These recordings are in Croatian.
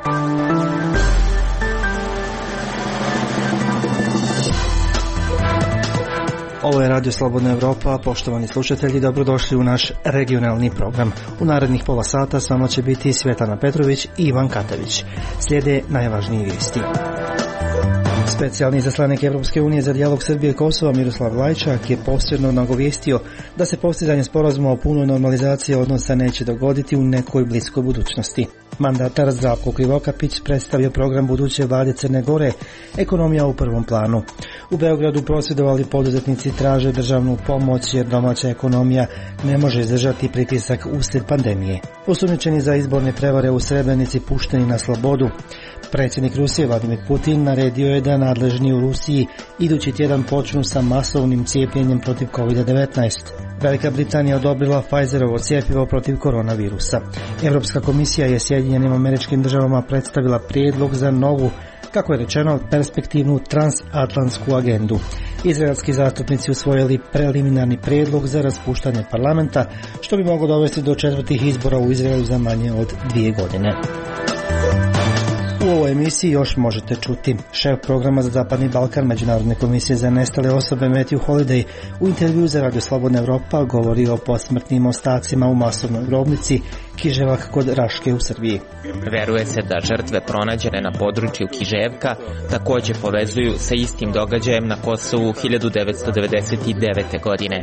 Ovo je Radio Slobodna Evropa, poštovani slušatelji, dobrodošli u naš regionalni program. U narednih pola sata s vama će biti Svetlana Petrović i Ivan Katavić. Slijede najvažnije vijesti. Specijalni izaslanik Evropske unije za dijalog Srbije i Kosova Miroslav Lajčak je posredno nagovijestio da se postizanje sporazuma o punoj normalizaciji odnosa neće dogoditi u nekoj bliskoj budućnosti. Mandatar Zdravko Krivokapić predstavio program buduće vlade Crne Gore, ekonomija u prvom planu. U Beogradu prosvjedovali poduzetnici, traže državnu pomoć jer domaća ekonomija ne može izdržati pritisak uslijed pandemije. Osumnjičeni za izborne prevare u Srebrenici pušteni na slobodu. Predsjednik Rusije Vladimir Putin naredio je da nadležni u Rusiji idući tjedan počnu sa masovnim cijepljenjem protiv COVID-19. Velika Britanija odobrila Pfizerovo cjepivo protiv koronavirusa. Europska komisija je Sjedinjenim Američkim Državama predstavila prijedlog za novu, kako je rečeno, perspektivnu transatlantsku agendu. Izraelski zastupnici usvojili preliminarni prijedlog za raspuštanje parlamenta, što bi moglo dovesti do četvrtih izbora u Izraelu za manje od 2 godine. U ovoj emisiji još možete čuti šef programa za Zapadni Balkan Međunarodne komisije za nestale osobe Matthew Holiday u intervju za Radio Slobodna Evropa govori o posmrtnim ostacima u masovnoj grobnici Kiževak kod Raške u Srbiji. Veruje se da žrtve pronađene na području Kiževka također povezuju sa istim događajem na Kosovu 1999. godine.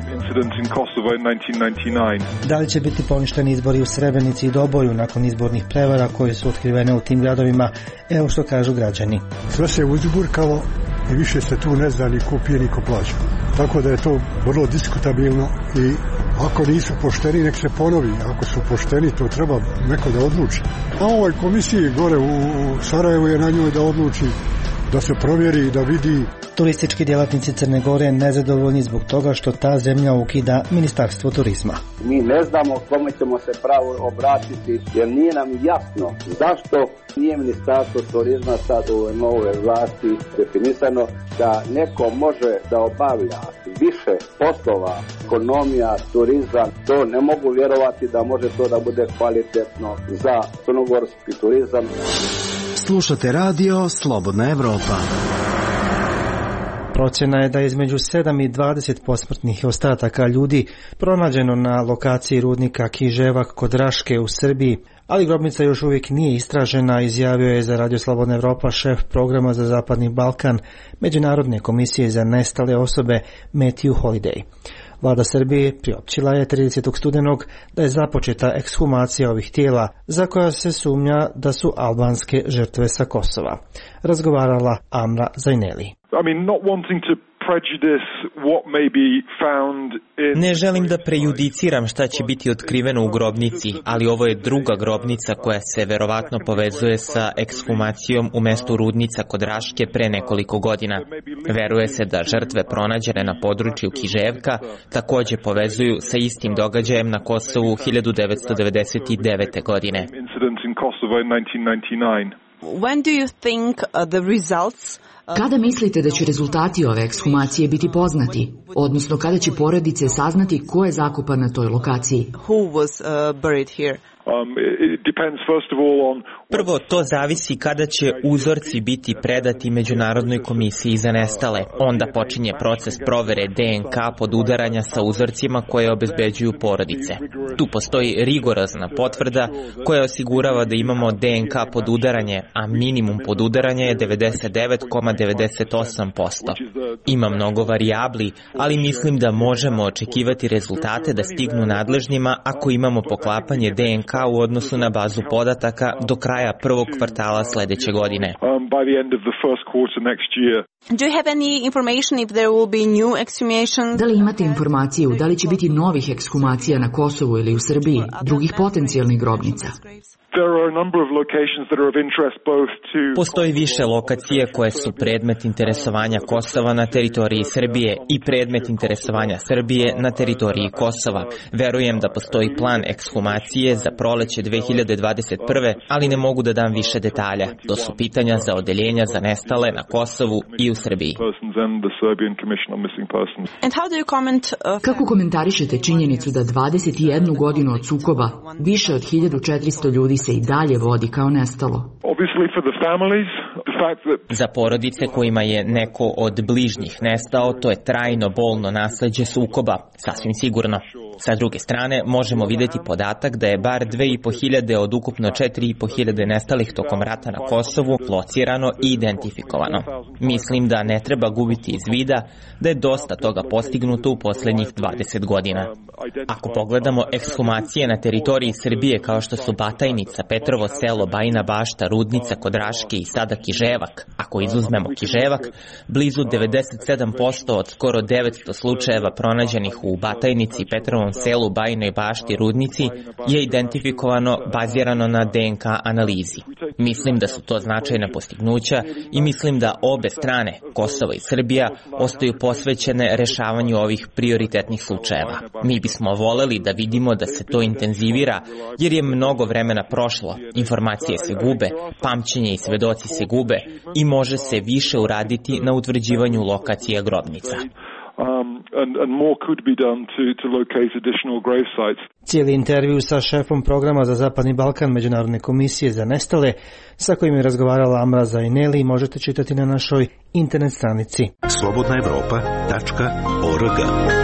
Da li će biti poništeni izbori u Srebrenici i Doboju nakon izbornih prevara koje su otkrivene u tim gradovima? Evo što kažu građani. Sve se uzburkalo i više se tu ne zna ni ko pije ni ko plaća. Tako da je to vrlo diskutabilno i ako nisu pošteni, nek se ponovi. Ako su pošteni, to treba neko da odluči. A ovoj komisiji gore u Sarajevu je na njoj da odluči, da se provjeri i da vidi. Turistički djelatnici Crne Gore nezadovoljni zbog toga što ta zemlja ukida Ministarstvo turizma. Mi ne znamo kome ćemo se pravo obratiti, jer nije nam jasno zašto nije Ministarstvo turizma sad u nove vlasti definisano da neko može da obavlja više poslova, ekonomija, turizam. To ne mogu vjerovati da može to da bude kvalitetno za crnogorski turizam. Slušate Radio Slobodna Evropa. Procjena je da je između 7 i 20 posmrtnih ostataka ljudi pronađeno na lokaciji rudnika Kiževak kod Raške u Srbiji, ali grobnica još uvijek nije istražena, izjavio je za Radio Slobodna Evropa šef programa za Zapadni Balkan Međunarodne komisije za nestale osobe Matthew Holiday. Vlada Srbije priopćila je 30. studenog da je započeta ekshumacija ovih tijela za koja se sumnja da su albanske žrtve sa Kosova. Razgovarala Amra Zajneli. Ne želim da prejudiciram šta će biti otkriveno u grobnici, ali ovo je druga grobnica koja se verovatno povezuje sa ekshumacijom u mestu Rudnica kod Raške pre nekoliko godina. Veruje se da žrtve pronađene na području Kiževka također povezuju sa istim događajem na Kosovu 1999. godine. When do you think the results? Kada mislite da će rezultati ove ekshumacije biti poznati? Odnosno kada će porodice saznati ko je zakopan na toj lokaciji? Who was buried here? Prvo, to zavisi kada će uzorci biti predati Međunarodnoj komisiji za nestale. Onda počinje proces provere DNK podudaranja sa uzorcima koje obezbeđuju porodice. Tu postoji rigorozna potvrda koja osigurava da imamo DNK podudaranje, a minimum podudaranja je 99,98%. Ima mnogo varijabli, ali mislim da možemo očekivati rezultate da stignu nadležnjima ako imamo poklapanje DNK u odnosu na bazu podataka do kraja prvog kvartala sljedeće godine. Do you have any information if there will be new exhumation? Da li imate informaciju da li će biti novih ekshumacija na Kosovu ili u Srbiji, drugih potencijalnih grobnica? Postoji više lokacije koje su predmet interesovanja Kosova na teritoriji Srbije i predmet interesovanja Srbije na teritoriji Kosova. Verujem da postoji plan ekshumacije za proleće 2021. ali ne mogu da dam više detalja. To su pitanja za odeljenja za nestale na Kosovu i u Srbiji. Kako komentarišete činjenicu da 21 godinu od sukoba više od 1400 ljudi se i dalje vodi kao nestalo? Za porodice kojima je neko od bližnjih nestao, to je trajno bolno nasleđe sukoba, sasvim sigurno. Sa druge strane, možemo vidjeti podatak da je bar 2.500 od ukupno 4.500 nestalih tokom rata na Kosovu locirano i identifikovano. Mislim da ne treba gubiti iz vida da je dosta toga postignuto u posljednjih 20 godina. Ako pogledamo ekshumacije na teritoriji Srbije kao što su Batajnica, Petrovo selo, Bajina Bašta, Rudnica kod Raške i sada Kiževak, ako izuzmemo Kiževak, blizu 97% od skoro 900 slučajeva pronađenih u Batajnici, Petrovom selu, Bajinoj Bašti, Rudnici je identifikovano bazirano na DNK analizi. Mislim da su to značajna postignuća i mislim da obe strane, Kosovo i Srbija, ostaju posvećene rešavanju ovih prioritetnih slučajeva. Mi bismo voleli da vidimo da se to intenzivira, jer je mnogo vremena prošlo, informacije se gube, pamćenje i svedoci se gube i može se više uraditi na utvrđivanju lokacija grobnica. Cijeli intervju sa šefom programa za Zapadni Balkan Međunarodne komisije za nestale, sa kojim je razgovarala Amra Zaineli, možete čitati na našoj internet stranici slobodnaevropa.org.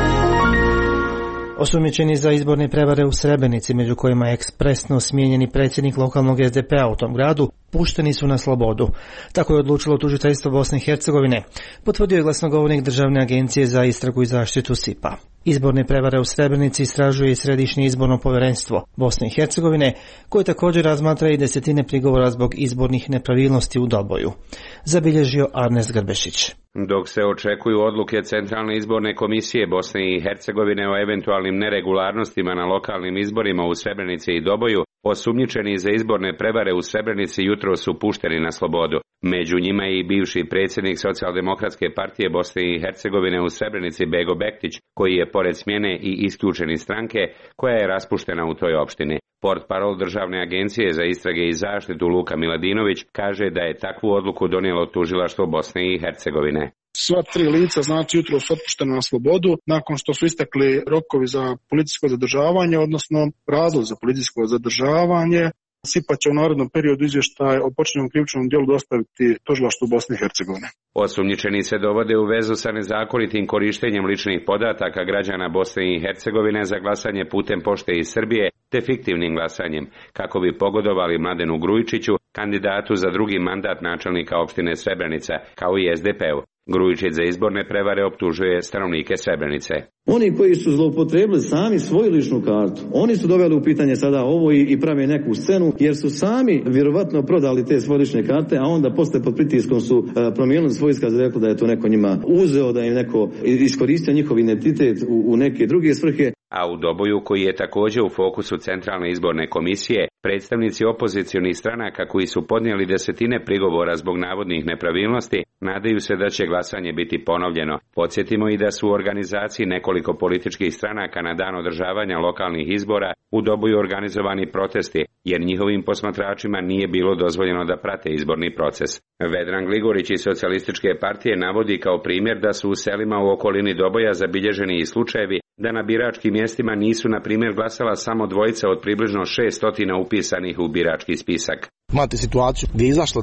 Osumnjičeni za izborne prevare u Srebrenici, među kojima je ekspresno smijenjeni predsjednik lokalnog SDP-a u tom gradu, pušteni su na slobodu. Tako je odlučilo tužiteljstvo Bosne i Hercegovine, potvrdio je glasnogovornik Državne agencije za istragu i zaštitu SIP-a. Izborne prevare u Srebrenici istražuje i Središnje izborno povjerenstvo Bosne i Hercegovine, koje također razmatra i desetine prigovora zbog izbornih nepravilnosti u Doboju. Zabilježio Arnes Grbešić. Dok se očekuju odluke Centralne izborne komisije Bosne i Hercegovine o eventualnim neregularnostima na lokalnim izborima u Srebrenici i Doboju, osumnjičeni za izborne prevare u Srebrenici jutro su pušteni na slobodu. Među njima je i bivši predsjednik Socijaldemokratske partije Bosne i Hercegovine u Srebrenici Bego Bektić, koji je pored smjene i isključen iz stranke koja je raspuštena u toj opštini. Portparol Državne agencije za istrage i zaštitu Luka Miladinović kaže da je takvu odluku donijelo tužilaštvo Bosne i Hercegovine. Sva tri lica, znači, jutro su otpuštena na slobodu nakon što su istekli rokovi za policijsko zadržavanje, odnosno razlog za policijsko zadržavanje. SIP-a će u narednom periodu izvještaj o počinjenom krivičnom djelu dostaviti tužilaštvu Bosne i Hercegovine. Osumnjičeni se dovode u vezu sa nezakonitim korištenjem ličnih podataka građana Bosne i Hercegovine za glasanje putem pošte iz Srbije te fiktivnim glasanjem, kako bi pogodovali Mladenu Grujičiću, kandidatu za drugi mandat načelnika opštine Srebrenica, kao i SDP-u. Grujičić za izborne prevare optužuje stanovnike Srebrenice. Oni koji su zloupotrebili sami svoju ličnu kartu, oni su doveli u pitanje sada ovo i prave neku scenu, jer su sami vjerovatno prodali te svoje lične karte, a onda posle pod pritiskom su promijenili svoj iskaz i rekli da je to neko njima uzeo, da je neko iskoristio njihov identitet u neke druge svrhe. A u Doboju, koji je također u fokusu Centralne izborne komisije, predstavnici opozicionih stranaka koji su podnijeli desetine prigovora zbog navodnih nepravilnosti, nadaju se da će glasanje biti ponovljeno. Podsjetimo i da su u organizaciji nekoliko političkih stranaka na dan održavanja lokalnih izbora u Doboju organizovani protesti, jer njihovim posmatračima nije bilo dozvoljeno da prate izborni proces. Vedran Gligorić iz Socijalističke partije navodi kao primjer da su u selima u okolini Doboja zabilježeni i slučajevi da na biračkim mjestima nisu, na primjer, glasala samo dvojica od približno 600 upisanih u birački spisak. Imate situaciju gdje je izašlo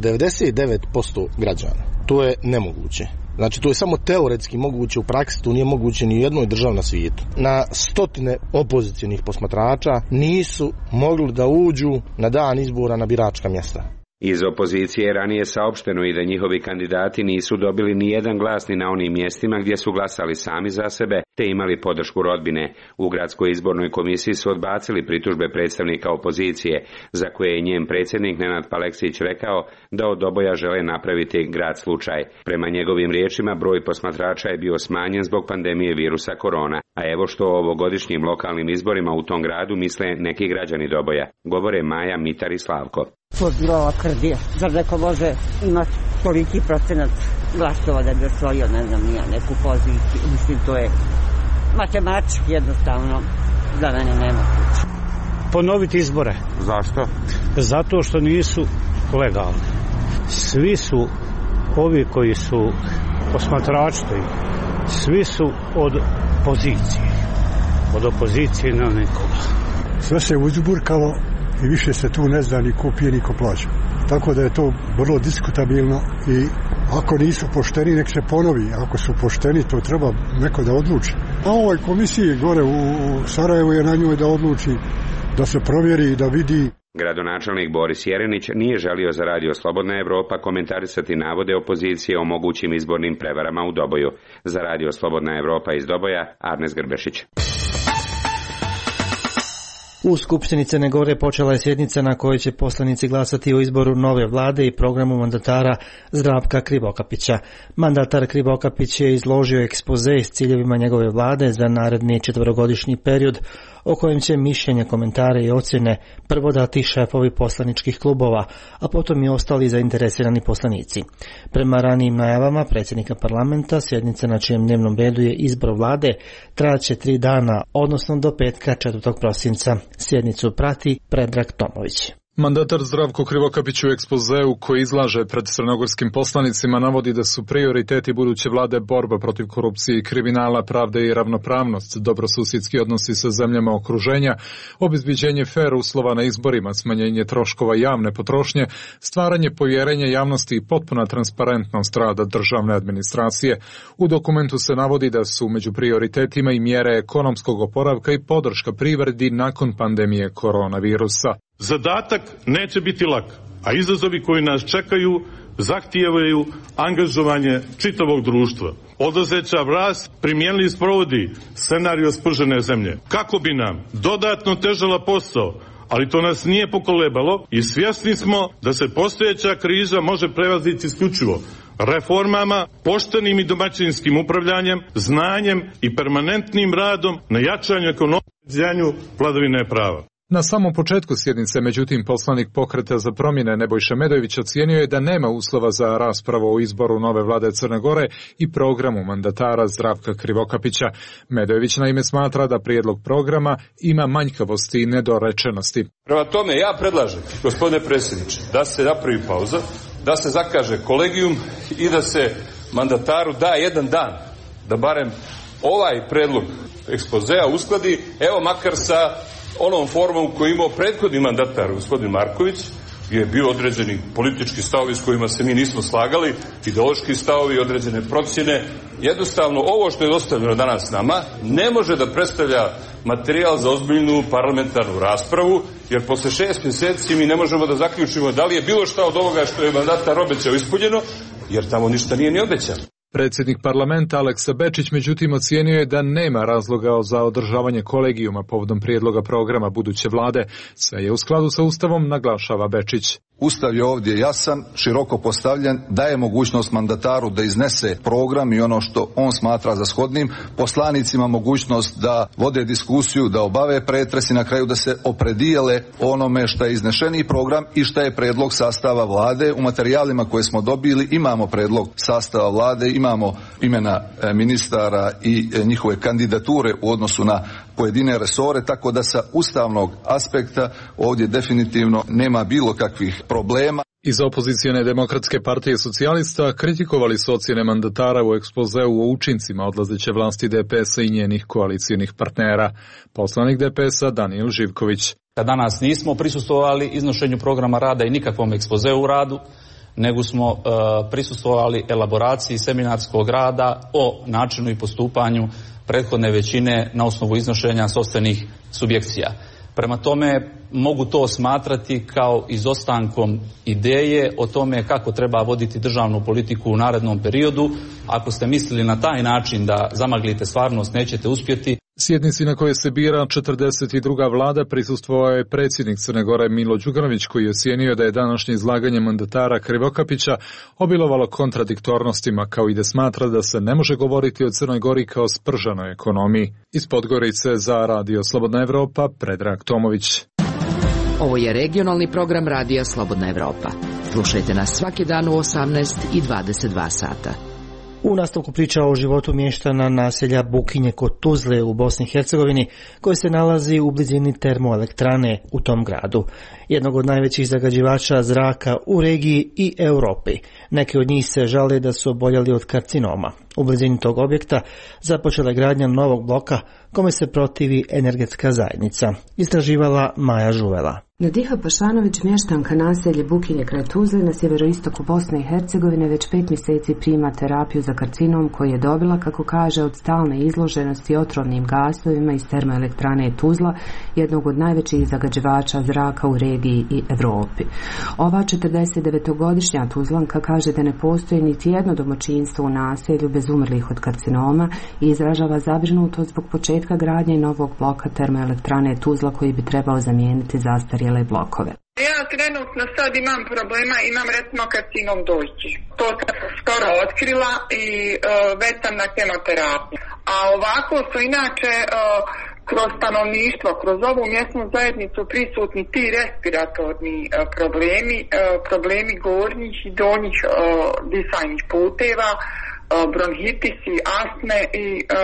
99% građana. To je nemoguće. Znači, to je samo teoretski moguće, u praksi to nije moguće ni u jednoj državi na svijetu. Na stotine opozicionih posmatrača nisu mogli da uđu na dan izbora na biračka mjesta. Iz opozicije je ranije saopšteno i da njihovi kandidati nisu dobili ni jedan glas ni na onim mjestima gdje su glasali sami za sebe, te imali podršku rodbine. U gradskoj izbornoj komisiji su odbacili pritužbe predstavnika opozicije, za koje je njen predsjednik Nenad Paleksić rekao da od Doboja žele napraviti grad slučaj. Prema njegovim riječima, broj posmatrača je bio smanjen zbog pandemije virusa korona. A evo što o ovogodišnjim lokalnim izborima u tom gradu misle neki građani Doboja. Govore Maja, Mitar i Slavko. Fudbilova krdija. Zar neko može imati toliki procenat glasova da bi osvojio, ne znam, nija neku poziciju. Mislim, to je matematički jednostavno za mene nemoguće. Ponoviti izbore. Zašto? Zato što nisu legalni. Svi su ovi koji su posmatrači, svi su od pozicije. Od opozicije na nekoga. Sve se uzburkalo i više se tu ne zna ni ko pije ni ko plaća. Tako da je to vrlo diskutabilno i ako nisu pošteni nek se ponovi, ako su pošteni to treba neko da odluči. A ovoj komisiji gore u Sarajevu je na njoj da odluči, da se provjeri i da vidi. Gradonačelnik Boris Jerenić nije želio za Radio Slobodna Evropa komentarisati navode opozicije o mogućim izbornim prevarama u Doboju. Za Radio Slobodna Evropa iz Doboja, Arnes Grbešić. U Skupštini Crne Gore počela je sjednica na kojoj će poslanici glasati o izboru nove vlade i programu mandatara Zdravka Krivokapića. Mandatar Krivokapić je izložio ekspoze s ciljevima njegove vlade za naredni 4-godišnji period, o kojem će mišljenja, komentare i ocjene prvo dati šefovi poslaničkih klubova, a potom i ostali zainteresirani poslanici. Prema ranijim najavama predsjednika parlamenta, sjednica na čijem dnevnom redu je izbor vlade trajaće 3 dana, odnosno do petka 4. prosinca. Sjednicu prati Predrag Tomović. Mandatar Zdravko Krivokapić u ekspozeu koji izlaže pred crnogorskim poslanicima navodi da su prioriteti buduće vlade borba protiv korupcije i kriminala, pravde i ravnopravnost, dobrosusjedski odnosi sa zemljama okruženja, obezbeđenje fer uslova na izborima, smanjenje troškova javne potrošnje, stvaranje povjerenja javnosti i potpuna transparentnost rada državne administracije. U dokumentu se navodi da su među prioritetima i mjere ekonomskog oporavka i podrška privredi nakon pandemije koronavirusa. Zadatak neće biti lak, a izazovi koji nas čekaju zahtijevaju angažovanje čitavog društva. Odlazeća vlast primijenili sprovodi scenario spržene zemlje. Kako bi nam dodatno težala posao, ali to nas nije pokolebalo i svjesni smo da se postojeća kriza može prevaziti isključivo reformama, poštenim i domaćinskim upravljanjem, znanjem i permanentnim radom na jačanju ekonomije vladavine prava. Na samom početku sjednice, međutim, poslanik Pokreta za promjene Nebojša Medojević ocijenio je da nema uslova za raspravu o izboru nove vlade Crne Gore i programu mandatara Zdravka Krivokapića. Medojević naime smatra da prijedlog programa ima manjkavosti i nedorečenosti. Prema tome, ja predlažem, gospodine predsjedniče, da se napravi pauza, da se zakaže kolegijum i da se mandataru da 1 dan, da barem ovaj predlog ekspozea uskladi, evo makar sa onom formom koju je imao prethodni mandatar, gospodin Marković, gdje je bio određeni politički stavovi s kojima se mi nismo slagali, ideološki stavovi, određene procjene. Jednostavno, ovo što je dostavljeno danas nama ne može da predstavlja materijal za ozbiljnu parlamentarnu raspravu, jer posle 6 mjeseci mi ne možemo da zaključimo da li je bilo šta od ovoga što je mandatar obećao ispunjeno, jer tamo ništa nije ni obećano. Predsjednik parlamenta Aleksa Bečić međutim ocijenio je da nema razloga za održavanje kolegijuma povodom prijedloga programa buduće vlade. Sve je u skladu sa Ustavom, naglašava Bečić. Ustav je ovdje jasan, široko postavljen, daje mogućnost mandataru da iznese program i ono što on smatra za shodnim, poslanicima mogućnost da vode diskusiju, da obave pretres i na kraju da se opredijele onome što je iznešeni program i što je predlog sastava vlade. U materijalima koje smo dobili imamo predlog sastava vlade, imamo imena ministara i njihove kandidature u odnosu na pojedine resore, tako da sa ustavnog aspekta ovdje definitivno nema bilo kakvih problema. Iz opozicijone Demokratske partije socijalista kritikovali su ocjene mandatara u ekspozeu o učincima odlazeće vlasti DPS-a i njenih koalicijnih partnera. Poslanik DPS-a Danijel Živković. Danas nismo prisustvovali iznošenju programa rada i nikakvom ekspozeu u radu, nego smo prisustvovali elaboraciji seminarskog rada o načinu i postupanju prethodne većine na osnovu iznošenja sopstvenih subjekcija. Prema tome, mogu to smatrati kao izostankom ideje o tome kako treba voditi državnu politiku u narednom periodu. Ako ste mislili na taj način da zamaglite stvarnost, nećete uspjeti. Sjednici na kojoj se bira 42. vlada prisustvovao je predsjednik Crne Gore Milo Đukanović, koji je ocijenio da je današnje izlaganje mandatara Krivokapića obilovalo kontradiktornostima, kao i da smatra da se ne može govoriti o Crnoj Gori kao spržanoj ekonomiji. Iz Podgorice za Radio Slobodna Evropa, Predrag Tomović. Ovo je regionalni program Radija Slobodna Evropa. Slušajte nas svaki dan u 18 i 22 sata. U nastavku priča o životu mještana naselja Bukinje kod Tuzle u Bosni i Hercegovini, koje se nalazi u blizini termoelektrane u tom gradu, jednog od najvećih zagađivača zraka u regiji i Europi. Neki od njih se žale da su oboljeli od karcinoma. U blizini tog objekta započela je gradnja novog bloka kome se protivi energetska zajednica. Istraživala Maja Žuvela. Nadiha Pašanović, mještanka naselje Bukinje kraj Tuzle na sjeveroistoku Bosne i Hercegovine, već 5 mjeseci prima terapiju za karcinom koji je dobila, kako kaže, od stalne izloženosti otrovnim gasovima iz termoelektrane Tuzla, jednog od najvećih zagađivača zraka u regiji i Europi. Ova 49-godišnja Tuzlanka kaže da ne postoji niti jedno domaćinstvo u naselju bez umrlih od karcinoma i izražava zabrinutost zbog početka gradnje novog bloka termoelektrane Tuzla koji bi trebao zamijeniti zastarjele blokove. Ja trenutno sad imam problema, imam recimo karcinom dojke. To sam skoro otkrila i već sam na kemoterapiji. A ovako su inače kroz stanovništvo, kroz ovu mjesnu zajednicu prisutni ti respiratorni problemi gornjih i donjih disajnih puteva, bronhitisi, astme i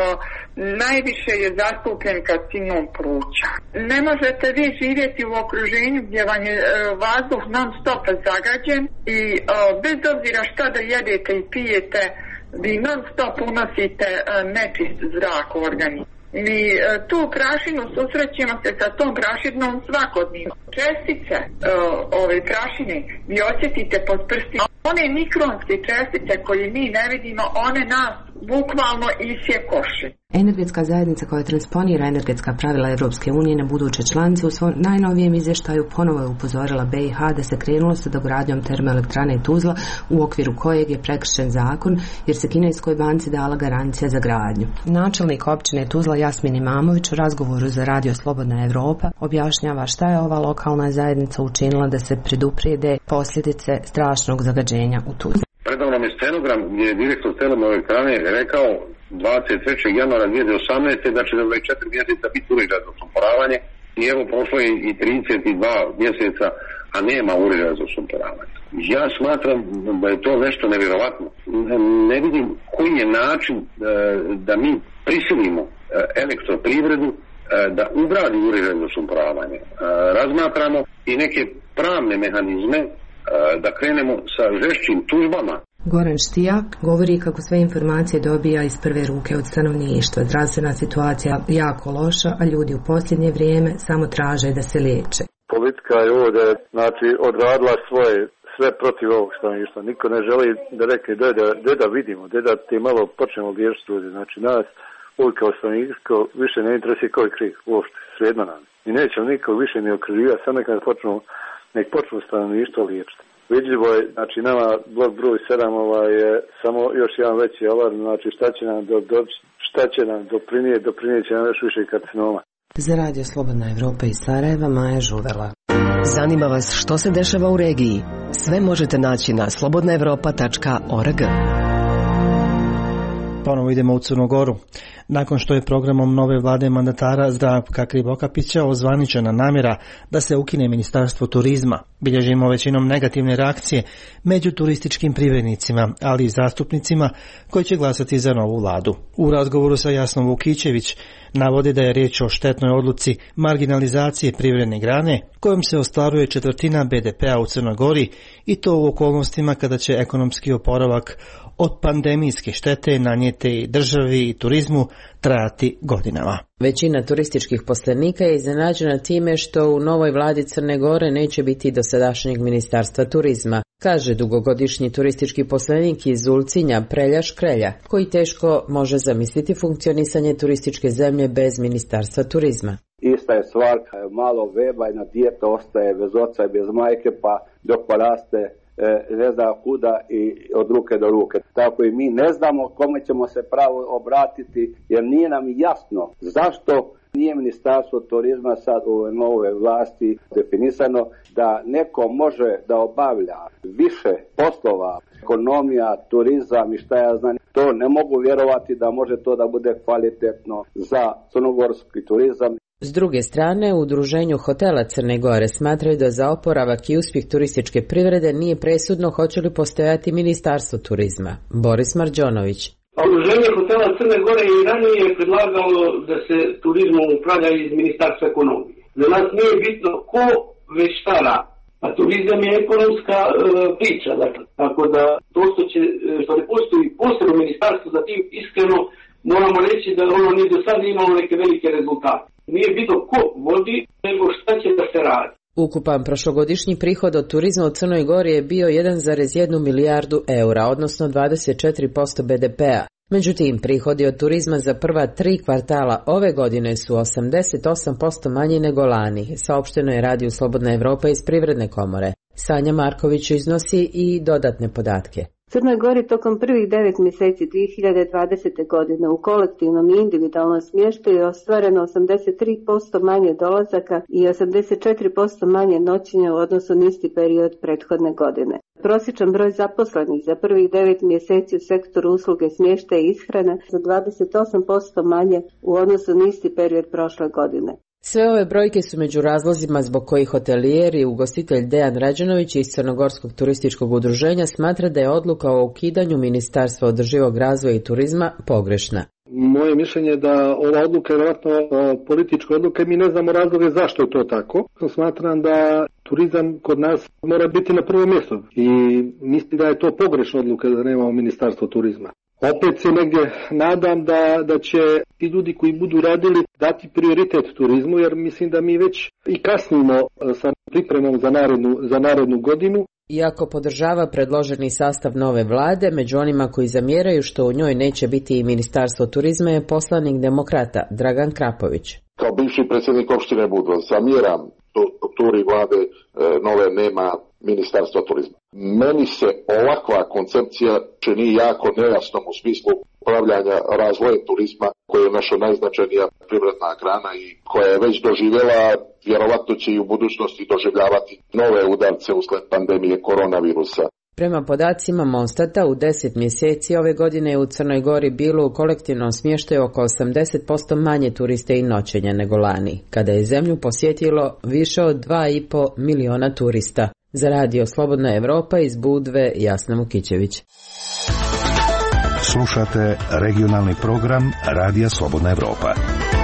najviše je zastupljen karcinom pluća. Ne možete vi živjeti u okruženju gdje vam je vazduh non stop zagađen i bez obzira šta da jedete i pijete, vi non stop unosite nečist zrak u organizam. Mi tu prašinu susrećemo se sa tom prašinom svakodnevno. Čestice ove prašine vi osjetite pod prstima. One mikronske čestice koje mi ne vidimo, one nas bukvalno isjekoše. Energetska zajednica koja transponira energetska pravila Europske unije na buduće članice u svom najnovijem izvještaju ponovo je upozorila BiH da se krenulo sa dogradnjom termoelektrane Tuzla u okviru kojeg je prekršen zakon jer se kineskoj banci dala garancija za gradnju. Načelnik općine Tuzla Jasmin Imamović u razgovoru za Radio Slobodna Evropa objašnjava šta je ova lokalna zajednica učinila da se preduprijede posljedice strašnog zagađenja u Tuzli. Predavno je stenogram gdje je direktor termoelektrane rekao 23. januara 2018. da će za 24 mjeseca biti uređaj za sumporavanje i evo prošlo je i 32 mjeseca, a nema uređaja za sumporavanje. Ja smatram da je to nešto nevjerovatno. Ne vidim koji je način da mi prisilimo elektroprivredu da ugradi uređaj za sumporavanje. Razmatramo i neke pravne mehanizme da krenemo sa žešćim tužbama. Goran Štijak govori kako sve informacije dobija iz prve ruke od stanovništva. Zdravstvena situacija jako loša, a ljudi u posljednje vrijeme samo traže da se liječe. Politika je ovdje odradila svoje sve protiv ovog stanovništva. Niko ne želi da rekne da vidimo, da ti malo počnemo liječiti ljudi. Znači nas ovdje kao stanovništvo više ne interesuje koji kriv, uopšte, svejedno nam. I nećemo niko više ni okrivljivati, samo nek počnu stanovništvo liječiti. Vidljivo je, znači nama blok broj 7 je samo još jedan veći alarm, znači šta će nam doprinijeti će nam još više karcinoma. Za Radio Slobodna Evropa iz Sarajeva, Maja Žuvela. Zanima vas što se dešava u regiji? Sve možete naći na slobodnaevropa.org. Ponovo idemo u Crnu Goru. Nakon što je programom nove vlade mandatara Zdravka Krivokapića ozvaničena namjera da se ukine Ministarstvo turizma, bilježimo većinom negativne reakcije među turističkim privrednicima, ali i zastupnicima koji će glasati za novu vladu. U razgovoru sa Jasnom Vukićević navode da je riječ o štetnoj odluci marginalizacije privredne grane kojom se ostvaruje 1/4 BDP-a u Crnoj Gori i to u okolnostima kada će ekonomski oporavak od pandemijske štete nanijete i državi i turizmu trajati godinama. Većina turističkih poslenika je iznenađena time što u novoj vladi Crne Gore neće biti dosadašnjeg ministarstva turizma, kaže dugogodišnji turistički poslenik iz Ulcinja Preljaš Krelja, koji teško može zamisliti funkcionisanje turističke zemlje bez ministarstva turizma. Ista je stvar, malo beba i na dijete ostaje bez oca i bez majke, pa dok poraste ne zna kuda i od ruke do ruke. Tako i mi ne znamo kome ćemo se pravo obratiti, jer nije nam jasno zašto nije Ministarstvo turizma sad u nove vlasti definisano da neko može da obavlja više poslova, ekonomija, turizam i šta ja znam. To ne mogu vjerovati da može to da bude kvalitetno za crnogorski turizam. S druge strane, u Udruženju hotela Crne Gore smatraju da za oporavak i uspjeh turističke privrede nije presudno hoće li postojati Ministarstvo turizma. Boris Marđonović. Udruženje hotela Crne Gore i ranije predlagalo da se turizmom upravlja iz Ministarstva ekonomije. Za nas nije bitno ko već šta radi. A turizam je ekonomska priča. Dakle. Tako da to što ne postoji posebno ministarstvo za tim, iskreno moramo reći da ono ni do sada imalo neke velike rezultate. Nije bitno ko vodi, nego šta će da se radi. Ukupan prošlogodišnji prihod od turizma u Crnoj Gori je bio 1,1 milijardu eura, odnosno 24% BDP-a. Međutim, prihodi od turizma za prva 3 kvartala ove godine su 88% manji nego lani, saopšteno je Radiju Slobodna Evropa iz Privredne komore. Sanja Marković iznosi i dodatne podatke. Crnoj Gori tokom prvih 9 mjeseci 2020. godine u kolektivnom i individualnom smještaju je ostvareno 83% manje dolazaka i 84% manje noćenja u odnosu na isti period prethodne godine. Prosječan broj zaposlenih za prvih 9 mjeseci u sektoru usluge smještaja i ishrane za 28% manje u odnosu na isti period prošle godine. Sve ove brojke su među razlozima zbog kojih hotelijer i ugostitelj Dejan Rađanović iz Crnogorskog turističkog udruženja smatra da je odluka o ukidanju Ministarstva održivog razvoja i turizma pogrešna. Moje mišljenje je da ova odluka je vjerojatno politička odluka i mi ne znamo razloge zašto je to tako. Smatram da turizam kod nas mora biti na prvom mjestu i mislim da je to pogrešna odluka da nemamo Ministarstvo turizma. Opet se negdje nadam da će ti ljudi koji budu radili dati prioritet turizmu, jer mislim da mi već i kasnimo sa pripremom za narednu godinu. Iako podržava predloženi sastav nove vlade, među onima koji zamjeraju što u njoj neće biti i Ministarstvo turizma je poslanik demokrata Dragan Krapović. Kao bivši predsjednik opštine Budva zamjeram strukturi vlade nove nema Ministarstva turizma. Meni se ovakva koncepcija čini jako nejasnom u smislu upravljanja razvojem turizma, koja je naša najznačajnija privredna grana i koja je već doživjela, vjerovatno će i u budućnosti doživljavati nove udarce usled pandemije koronavirusa. Prema podacima Monstata, u 10 mjeseci ove godine je u Crnoj Gori bilo u kolektivnom smještaju oko 80% manje turiste i noćenja nego lani, kada je zemlju posjetilo više od 2,5 miliona turista. Za Radio Slobodna Evropa iz Budve, Jasna Mukićević. Slušate regionalni program Radija Slobodna Evropa.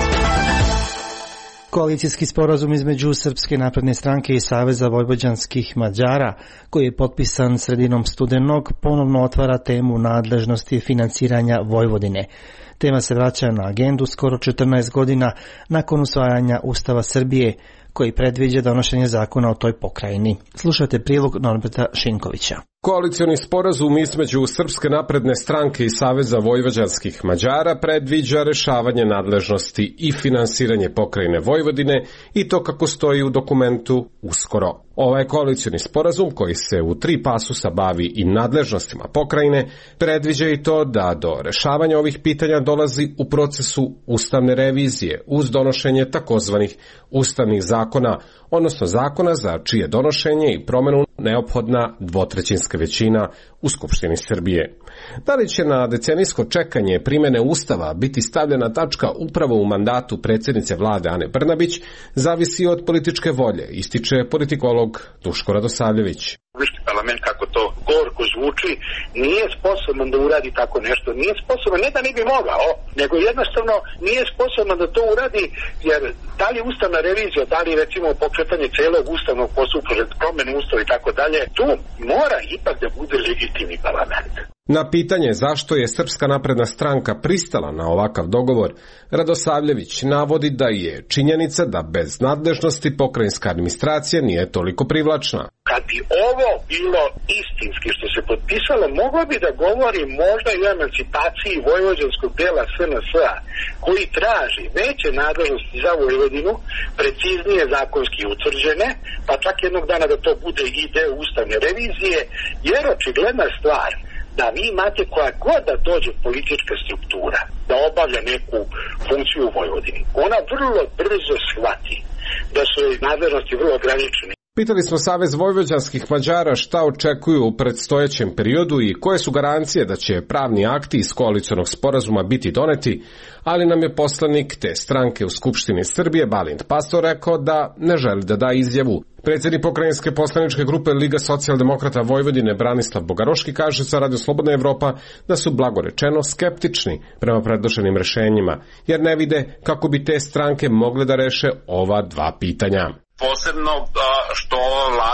Koalicijski sporazum između Srpske napredne stranke i Saveza vojvođanskih Mađara, koji je potpisan sredinom studenog, ponovno otvara temu nadležnosti financiranja Vojvodine. Tema se vraća na agendu skoro 14 godina nakon usvajanja Ustava Srbije, koji predviđa donošenje zakona o toj pokrajini. Slušajte prilog Norberta Šinkovića. Koalicioni sporazum između Srpske napredne stranke i Saveza vojvođanskih Mađara predviđa rešavanje nadležnosti i finansiranje pokrajine Vojvodine i to kako stoji u dokumentu uskoro. Ovaj koalicioni sporazum, koji se u 3 pasusa bavi i nadležnostima pokrajine, predviđa i to da do rešavanja ovih pitanja dolazi u procesu ustavne revizije uz donošenje takozvanih ustavnih zakona, odnosno zakona za čije donošenje i promenu neophodna dvotrećinska većina u Skupštini Srbije. Da li će na decenijsko čekanje primene Ustava biti stavljena tačka upravo u mandatu predsjednice vlade Ane Brnabić, zavisi od političke volje, ističe politikolog Duško Radosavljević. Evropski parlament, kako to gorko zvuči, nije sposoban da uradi tako nešto. Nije sposoban, ne da ne bi mogao, nego jednostavno nije sposoban da to uradi, jer da li ustavna revizija, da li recimo pokretanje celog ustavnog postupka, promene ustava i tako dalje, tu mora ipak da bude legitimni parlament. Na pitanje zašto je Srpska napredna stranka pristala na ovakav dogovor, Radosavljević navodi da je činjenica da bez nadležnosti pokrajinska administracija nije toliko privlačna. Kad bi ovo bilo istinski što se potpisalo, moglo bi da govori možda i o emancipaciji vojvođanskog dela SNS-a, koji traži veće nadležnosti za Vojvodinu, preciznije zakonski utvrđene, pa čak jednog dana da to bude i deo ustavne revizije, jer očigledna stvar da vi imate koja god da dođe politička struktura da obavlja neku funkciju u Vojvodini, ona vrlo brzo shvati da su nadležnosti vrlo ograničene. Pitali smo Savez vojvođanskih Mađara šta očekuju u predstojećem periodu i koje su garancije da će pravni akti iz koalicionog sporazuma biti doneti, ali nam je poslanik te stranke u Skupštini Srbije Balint Pastor rekao da ne želi da da izjavu. Predsjednik pokrajinske poslaničke grupe Liga socijaldemokrata Vojvodine Branislav Bogaroški kaže za Radio Slobodna Evropa da su blagorečeno skeptični prema predloženim rešenjima, jer ne vide kako bi te stranke mogle da reše ova dva pitanja. Posebno što ova vlada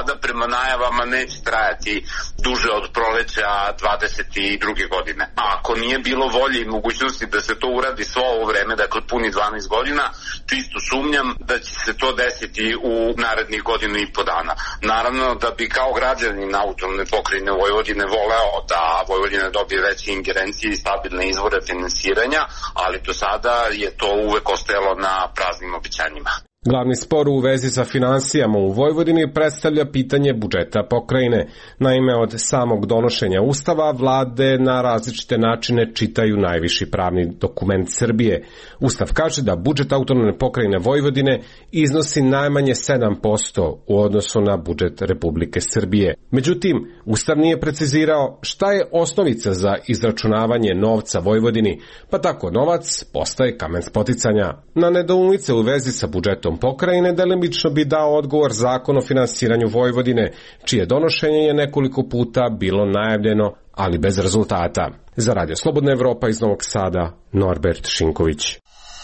vlada prema najavama neće trajati duže od proleća 22. godine. A ako nije bilo volje i mogućnosti da se to uradi svo ovo vreme, dakle puni 12 godina, čisto sumnjam da će se to desiti u narednih godinu i po dana. Naravno da bi kao građanin autonomne pokrajine Vojvodine voleo da Vojvodina dobije veće ingerencije i stabilne izvore finansiranja, ali do sada je to uvek ostajalo na praznim obećanjima. Glavni spor u vezi sa finansijama u Vojvodini predstavlja pitanje budžeta pokrajine. Naime, od samog donošenja Ustava vlade na različite načine čitaju najviši pravni dokument Srbije. Ustav kaže da budžet autonomne pokrajine Vojvodine iznosi najmanje 7% u odnosu na budžet Republike Srbije. Međutim, Ustav nije precizirao šta je osnovica za izračunavanje novca Vojvodini, pa tako novac postaje kamen spoticanja. Na nedoumice u vezi sa budžetom pokrajine delimično bi dao odgovor Zakon o finansiranju Vojvodine, čije donošenje je nekoliko puta bilo najavljeno, ali bez rezultata. Za Radio Slobodna Evropa iz Novog Sada, Norbert Šinković.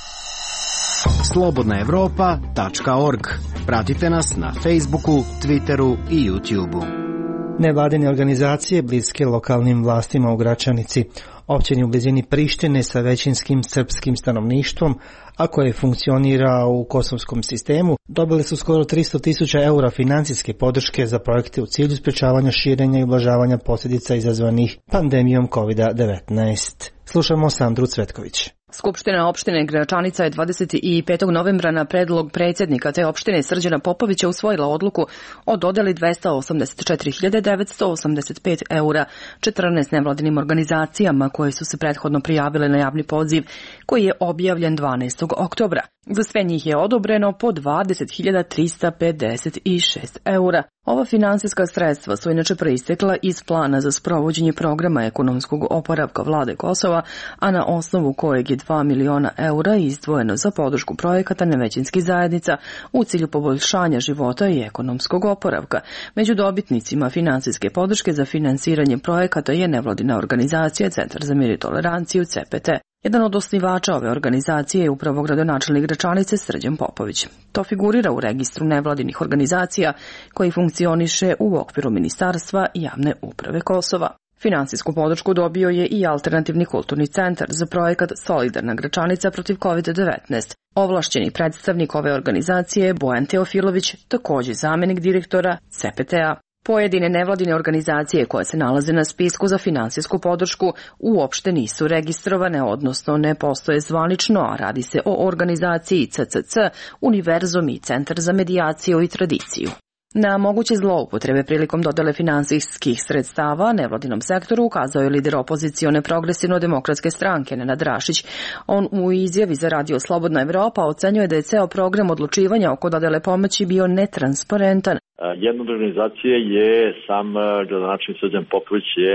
slobodnaevropa.org. Pratite nas na Facebooku, Twitteru i YouTubeu. Nevladine organizacije bliske lokalnim vlastima u Gračanici, općini u blizini Prištine sa većinskim srpskim stanovništvom, a koje funkcionira u kosovskom sistemu, dobili su skoro 300.000 eura financijske podrške za projekte u cilju sprečavanja širenja i ublažavanja posljedica izazvanih pandemijom COVID-19. Slušamo Sandru Cvetković. Skupština opštine Gračanica je 25. novembra na predlog predsjednika te opštine Srđana Popovića usvojila odluku o dodeli 284.985 eura 14 nevladinim organizacijama koje su se prethodno prijavile na javni poziv koji je objavljen 12. oktobra. Za sve njih je odobreno po 20.356 eura. Ova finansijska sredstva su inače proistekla iz plana za sprovođenje programa ekonomskog oporavka vlade Kosova, a na osnovu kojeg je 2 miliona eura izdvojeno za podršku projekata nevećinskih zajednica u cilju poboljšanja života i ekonomskog oporavka. Među dobitnicima finansijske podrške za finansiranje projekata je nevladina organizacija Centar za mir i toleranciju CPT. Jedan od osnivača ove organizacije je upravo gradonačelnik Gračanice Srđan Popović. To figurira u registru nevladinih organizacija koji funkcioniše u okviru Ministarstva javne uprave Kosova. Finansijsku podršku dobio je i Alternativni kulturni centar za projekat Solidarna Gračanica protiv COVID-19. Ovlašćeni predstavnik ove organizacije je Bojan Teofilović, također zamjenik direktora CPT-a. Pojedine nevladine organizacije koje se nalaze na spisku za finansijsku podršku uopšte nisu registrovane, odnosno ne postoje zvanično, a radi se o organizaciji CCC, Univerzum i Centar za medijaciju i tradiciju. Na moguće zloupotrebe prilikom dodele finansijskih sredstava nevladinom sektoru ukazao je lider opozicione progresivno-demokratske stranke Nenad Rašić. On u izjavi za Radio Slobodna Evropa ocenjuje da je ceo program odlučivanja oko dodele pomoći bio netransparentan. Jedna od organizacije je sam gradonačelnik Srđan Popović je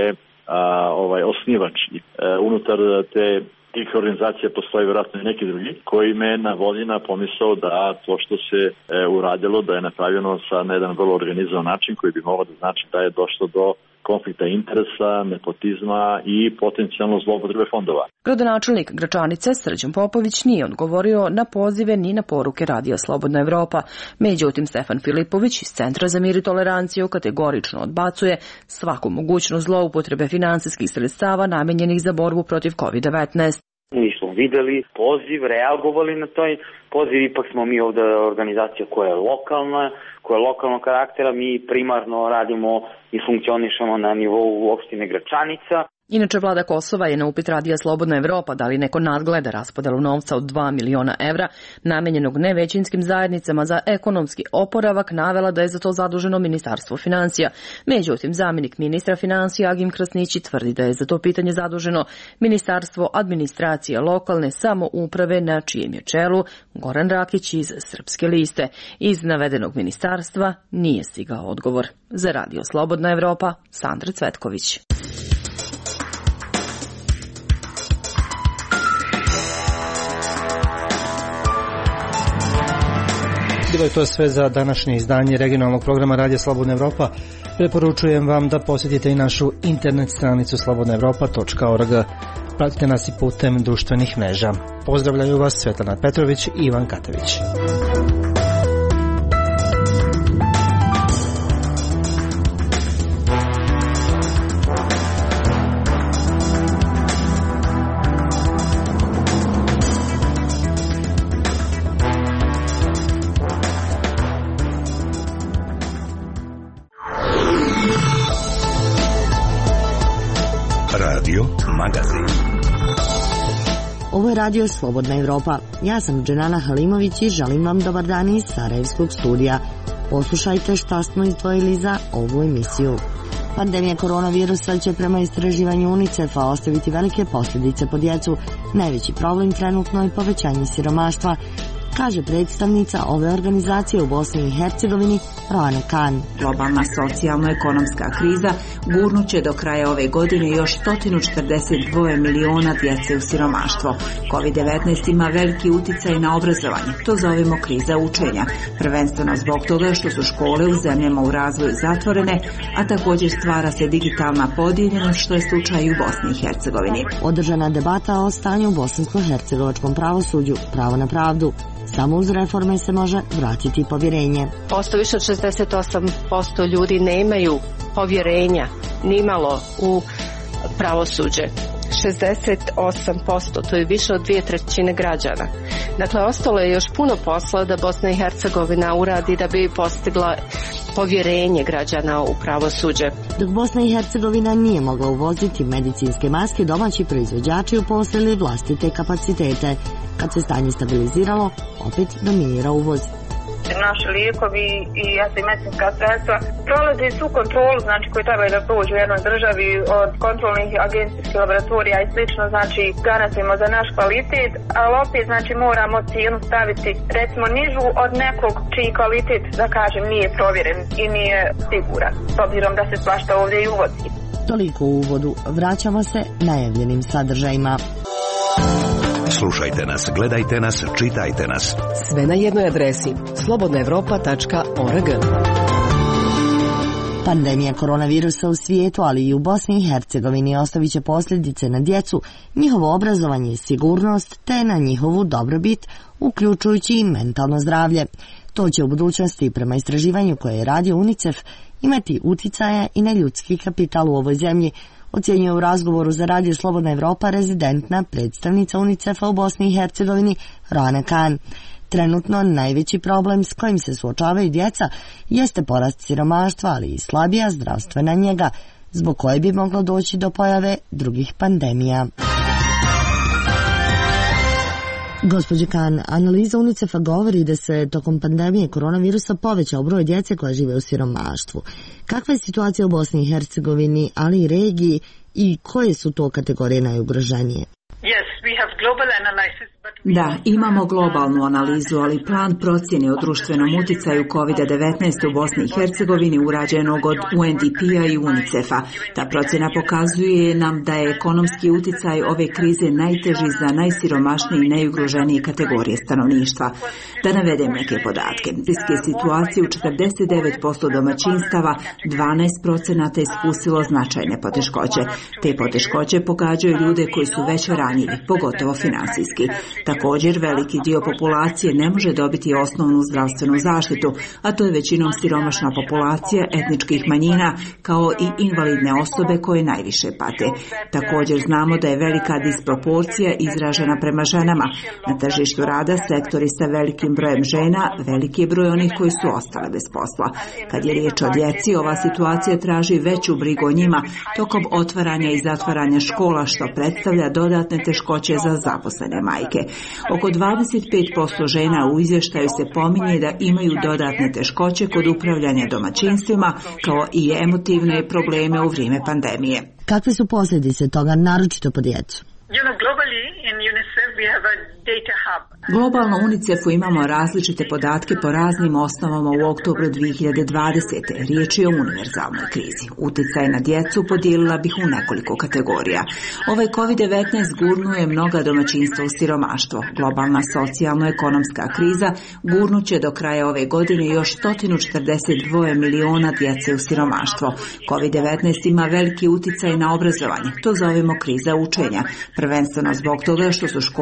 osnivač. Unutar tih organizacija postoji vjerojatno i neki drugi koji me navodi na pomisao da to što se uradilo da je napravljeno na jedan vrlo organizovan način koji bi mogao da znači da je došlo do konflikta interesa, nepotizma i potencijalno zloupotrebe fondova. Gradonačelnik Gračanice Srđan Popović nije odgovorio na pozive ni na poruke Radija Slobodna Evropa. Međutim, Stefan Filipović iz Centra za mir i toleranciju kategorično odbacuje svaku mogućnost zloupotrebe finansijskih sredstava namenjenih za borbu protiv COVID-19. Mi smo videli poziv, reagovali na toj poziv, ipak smo mi ovdje organizacija koja je lokalnog karaktera, mi primarno radimo i funkcionišemo na nivou opštine Gračanica. Inače, vlada Kosova je na upit Radija Slobodna Evropa da li neko nadgleda raspodelu novca od 2 miliona evra namenjenog nevećinskim zajednicama za ekonomski oporavak navela da je za to zaduženo Ministarstvo financija. Međutim, zamjenik ministra financija Agim Krasnići tvrdi da je za to pitanje zaduženo Ministarstvo administracije lokalne samouprave na čijem je čelu Goran Rakić iz Srpske liste. Iz navedenog ministarstva nije stigao odgovor. Za Radio Slobodna Evropa, Sandra Cvetković. Bilo je to sve za današnje izdanje regionalnog programa Radija Slobodna Evropa. Preporučujem vam da posjetite i našu internet stranicu slobodnaevropa.org. Pratite nas i putem društvenih mreža. Pozdravljaju vas Svetlana Petrović i Ivan Katević. Radio Magazin. Ovo je Radio Slobodna Evropa. Ja sam Dženana Halimović i želim vam dobar dan iz Sarajevskog studija. Poslušajte šta smo izdvojili za ovu emisiju. Pandemija koronavirusa će prema istraživanju UNICEF-a ostaviti velike posljedice po djecu. Najveći problem trenutno je povećanje siromaštva, kaže predstavnica ove organizacije u Bosni i Hercegovini Roane Khan. Globalna socijalno-ekonomska kriza gurnuće do kraja ove godine još 142 miliona djece u siromaštvo. COVID-19 ima veliki uticaj na obrazovanje, to zovemo kriza učenja, prvenstveno zbog toga što su škole u zemljama u razvoju zatvorene, a također stvara se digitalna podijeljenost, što je slučaj u Bosni i Hercegovini. Održana debata o stanju u bosansko-hercegovačkom pravosuđu, pravo na pravdu. Samo uz reforme se može vratiti povjerenje. Više od 68% ljudi nemaju povjerenja nimalo u pravosuđe. 68%, to je više od 2/3 građana. Dakle, ostalo je još puno posla da Bosna i Hercegovina uradi da bi postigla povjerenje građana u pravosuđe. Dok Bosna i Hercegovina nije mogla uvoziti medicinske maske, domaći proizvođači uposlili vlastite kapacitete. Kad se stanje stabiliziralo, opet dominira uvoz. Naši lijekovi i medicinska sredstva prolaze svu kontrolu, znači koji trebaju da prođu u jednoj državi od kontrolnih agencijskih laboratorija i slično, znači garantujemo za naš kvalitet, ali opet znači moramo cijenu staviti recimo nižu od nekog čiji kvalitet, da kažem, nije provjeren i nije siguran, s obzirom da se svašta ovdje i uvozi. Toliko u uvodu, vraćamo se najavljenim sadržajima. Slušajte nas, gledajte nas, čitajte nas. Sve na jednoj adresi slobodnaevropa.org. Pandemija koronavirusa u svijetu, ali i u Bosni i Hercegovini ostavit će posljedice na djecu, njihovo obrazovanje i sigurnost, te na njihovu dobrobit, uključujući i mentalno zdravlje. To će u budućnosti, prema istraživanju koje je radio UNICEF, imati uticaja i na ljudski kapital u ovoj zemlji, ocjenjuje u razgovoru za Radio Slobodna Evropa rezidentna predstavnica UNICEF-a u Bosni i Hercegovini Roane Khan. Trenutno najveći problem s kojim se suočavaju djeca jeste porast siromaštva, ali i slabija zdravstvena njega, zbog koje bi moglo doći do pojave drugih pandemija. Gospođo Khan, analiza UNICEF-a govori da se tokom pandemije koronavirusa povećao broj djece koja žive u siromaštvu. Kakva je situacija u Bosni i Hercegovini, ali i regiji, i koje su to kategorije najugroženije? Da, imamo globalnu analizu, ali plan procjene o društvenom uticaju COVID-19 u Bosni i Hercegovini urađenog od UNDP-a i UNICEF-a. Ta procjena pokazuje nam da je ekonomski uticaj ove krize najteži za najsiromašnije i najugroženije kategorije stanovništva. Da navedem neke podatke. Teške situacije u 49% domaćinstava, 12% je iskusilo značajne poteškoće. Te poteškoće pogađaju ljude koji su već ranjivi, pogotovo finansijski. Također, veliki dio populacije ne može dobiti osnovnu zdravstvenu zaštitu, a to je većinom siromašna populacija etničkih manjina, kao i invalidne osobe koje najviše pate. Također znamo da je velika disproporcija izražena prema ženama. Na tržištu rada sektori sa velikim brojem žena, veliki je broj onih koji su ostale bez posla. Kad je riječ o djeci, ova situacija traži veću brigu o njima tokom otvaranja i zatvaranja škola, što predstavlja dodatne teškoće za zaposlene majke. Oko 25% žena u izvještaju se pominje da imaju dodatne teškoće kod upravljanja domaćinstvima, kao i emotivne probleme u vrijeme pandemije. Kakve su posljedice toga, naročito po djecu? Globalno u UNICEF-u imamo različite podatke po raznim osnovama u oktobru 2020. Riječ je o univerzalnoj krizi. Uticaj na djecu podijelila bih u nekoliko kategorija. Ovaj COVID-19 gurnuje mnoga domaćinstva u siromaštvo. Globalna socijalno-ekonomska kriza gurnuće do kraja ove godine još 142 miliona djece u siromaštvo. COVID-19 ima veliki uticaj na obrazovanje. To zovemo kriza učenja, prvenstveno zbog toga što su škole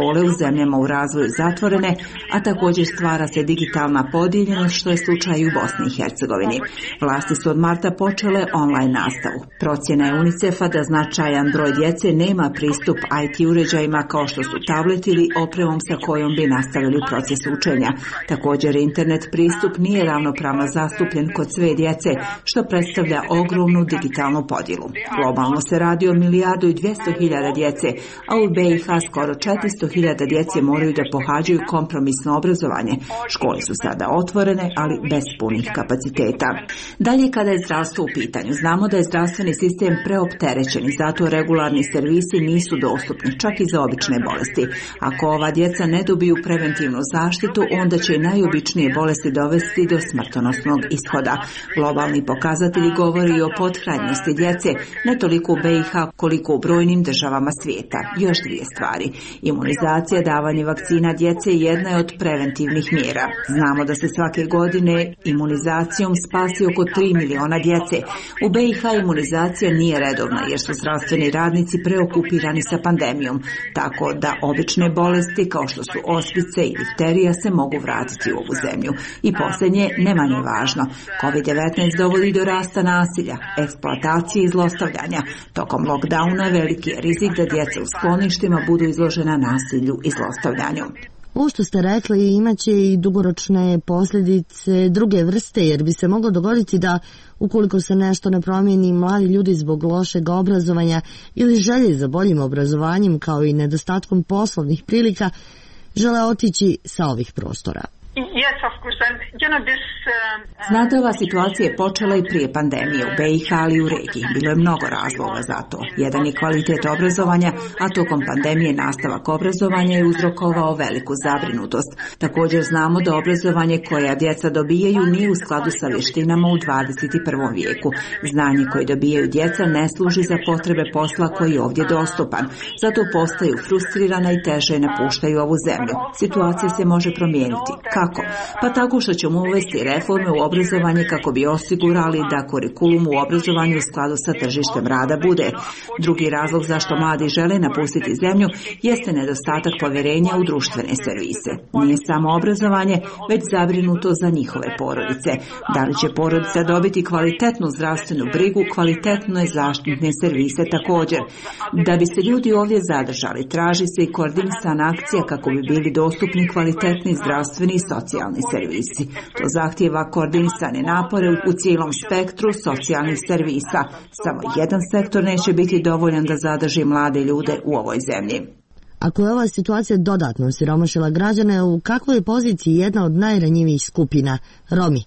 škole u zemljama u razvoju zatvorene, a također stvara se digitalna podijeljenost, što je slučaj u Bosni i Hercegovini. Vlasti su od marta počele online nastavu. Procjena je UNICEF-a da značajan broj djece nema pristup IT uređajima kao što su tableti ili opremom sa kojom bi nastavili proces učenja. Također internet pristup nije ravnopravno zastupljen kod sve djece, što predstavlja ogromnu digitalnu podjelu. Globalno se radi o 1.200.000 djece, a u BiH skoro 400.000 djece moraju da pohađaju kompromisno obrazovanje. Škole su sada otvorene, ali bez punih kapaciteta. Dalje, kada je zdravstvo u pitanju, znamo da je zdravstveni sistem preopterećen i zato regularni servisi nisu dostupni, čak i za obične bolesti. Ako ova djeca ne dobiju preventivnu zaštitu, onda će i najobičnije bolesti dovesti do smrtonosnog ishoda. Globalni pokazatelji govori o pothranjenosti djece, ne toliko u BiH koliko u brojnim državama svijeta. Još dvije stvari. Imunizacija, davanje vakcina djece jedna je od preventivnih mjera. Znamo da se svake godine imunizacijom spasi oko 3 miliona djece. U BiH imunizacija nije redovna jer su zdravstveni radnici preokupirani sa pandemijom, tako da obične bolesti kao što su ospice i difterija se mogu vratiti u ovu zemlju. I posljednje, ne manje važno, COVID-19 dovodi do rasta nasilja, eksploatacije i zlostavljanja. Tokom lockdowna veliki je rizik da djeca u skloništima budu izložena nasilju i zlostavljanju. Ovo što ste rekli imaće i dugoročne posljedice druge vrste, jer bi se moglo dogoditi da ukoliko se nešto ne promijeni, mladi ljudi zbog lošeg obrazovanja ili želje za boljim obrazovanjem kao i nedostatkom poslovnih prilika žele otići sa ovih prostora. Yes, of course. And, you know, this, Znate, ova situacija je počela i prije pandemije u BiH, ali i u regiji. Bilo je mnogo razloga za to. Jedan je kvalitet obrazovanja, a tokom pandemije nastavak obrazovanja je uzrokovao veliku zabrinutost. Također znamo da obrazovanje koje djeca dobijaju nije u skladu sa vještinama u 21. vijeku. Znanje koje dobijaju djeca ne služi za potrebe posla koji je ovdje dostupan. Zato postaju frustrirana i teže napuštaju ovu zemlju. Situacija se može promijeniti. Kako? Pa tako što ćemo uvesti reforme u obrazovanje kako bi osigurali da kurikulum u obrazovanju u skladu sa tržištem rada bude. Drugi razlog zašto mladi žele napustiti zemlju jeste nedostatak povjerenja u društvene servise. Nije samo obrazovanje, već zabrinuto za njihove porodice. Da li će porodica dobiti kvalitetnu zdravstvenu brigu, kvalitetne zaštitne servise također. Da bi se ljudi ovdje zadržali, traži se i koordinisana akcija kako bi bili dostupni kvalitetni zdravstveni i socijalni servisi. To zahtijeva koordinisane napore u cijelom spektru socijalnih servisa. Samo jedan sektor neće biti dovoljan da zadrži mlade ljude u ovoj zemlji. Ako je ova situacija dodatno siromašila građane, u kakvoj je poziciji jedna od najranjivijih skupina, Romi?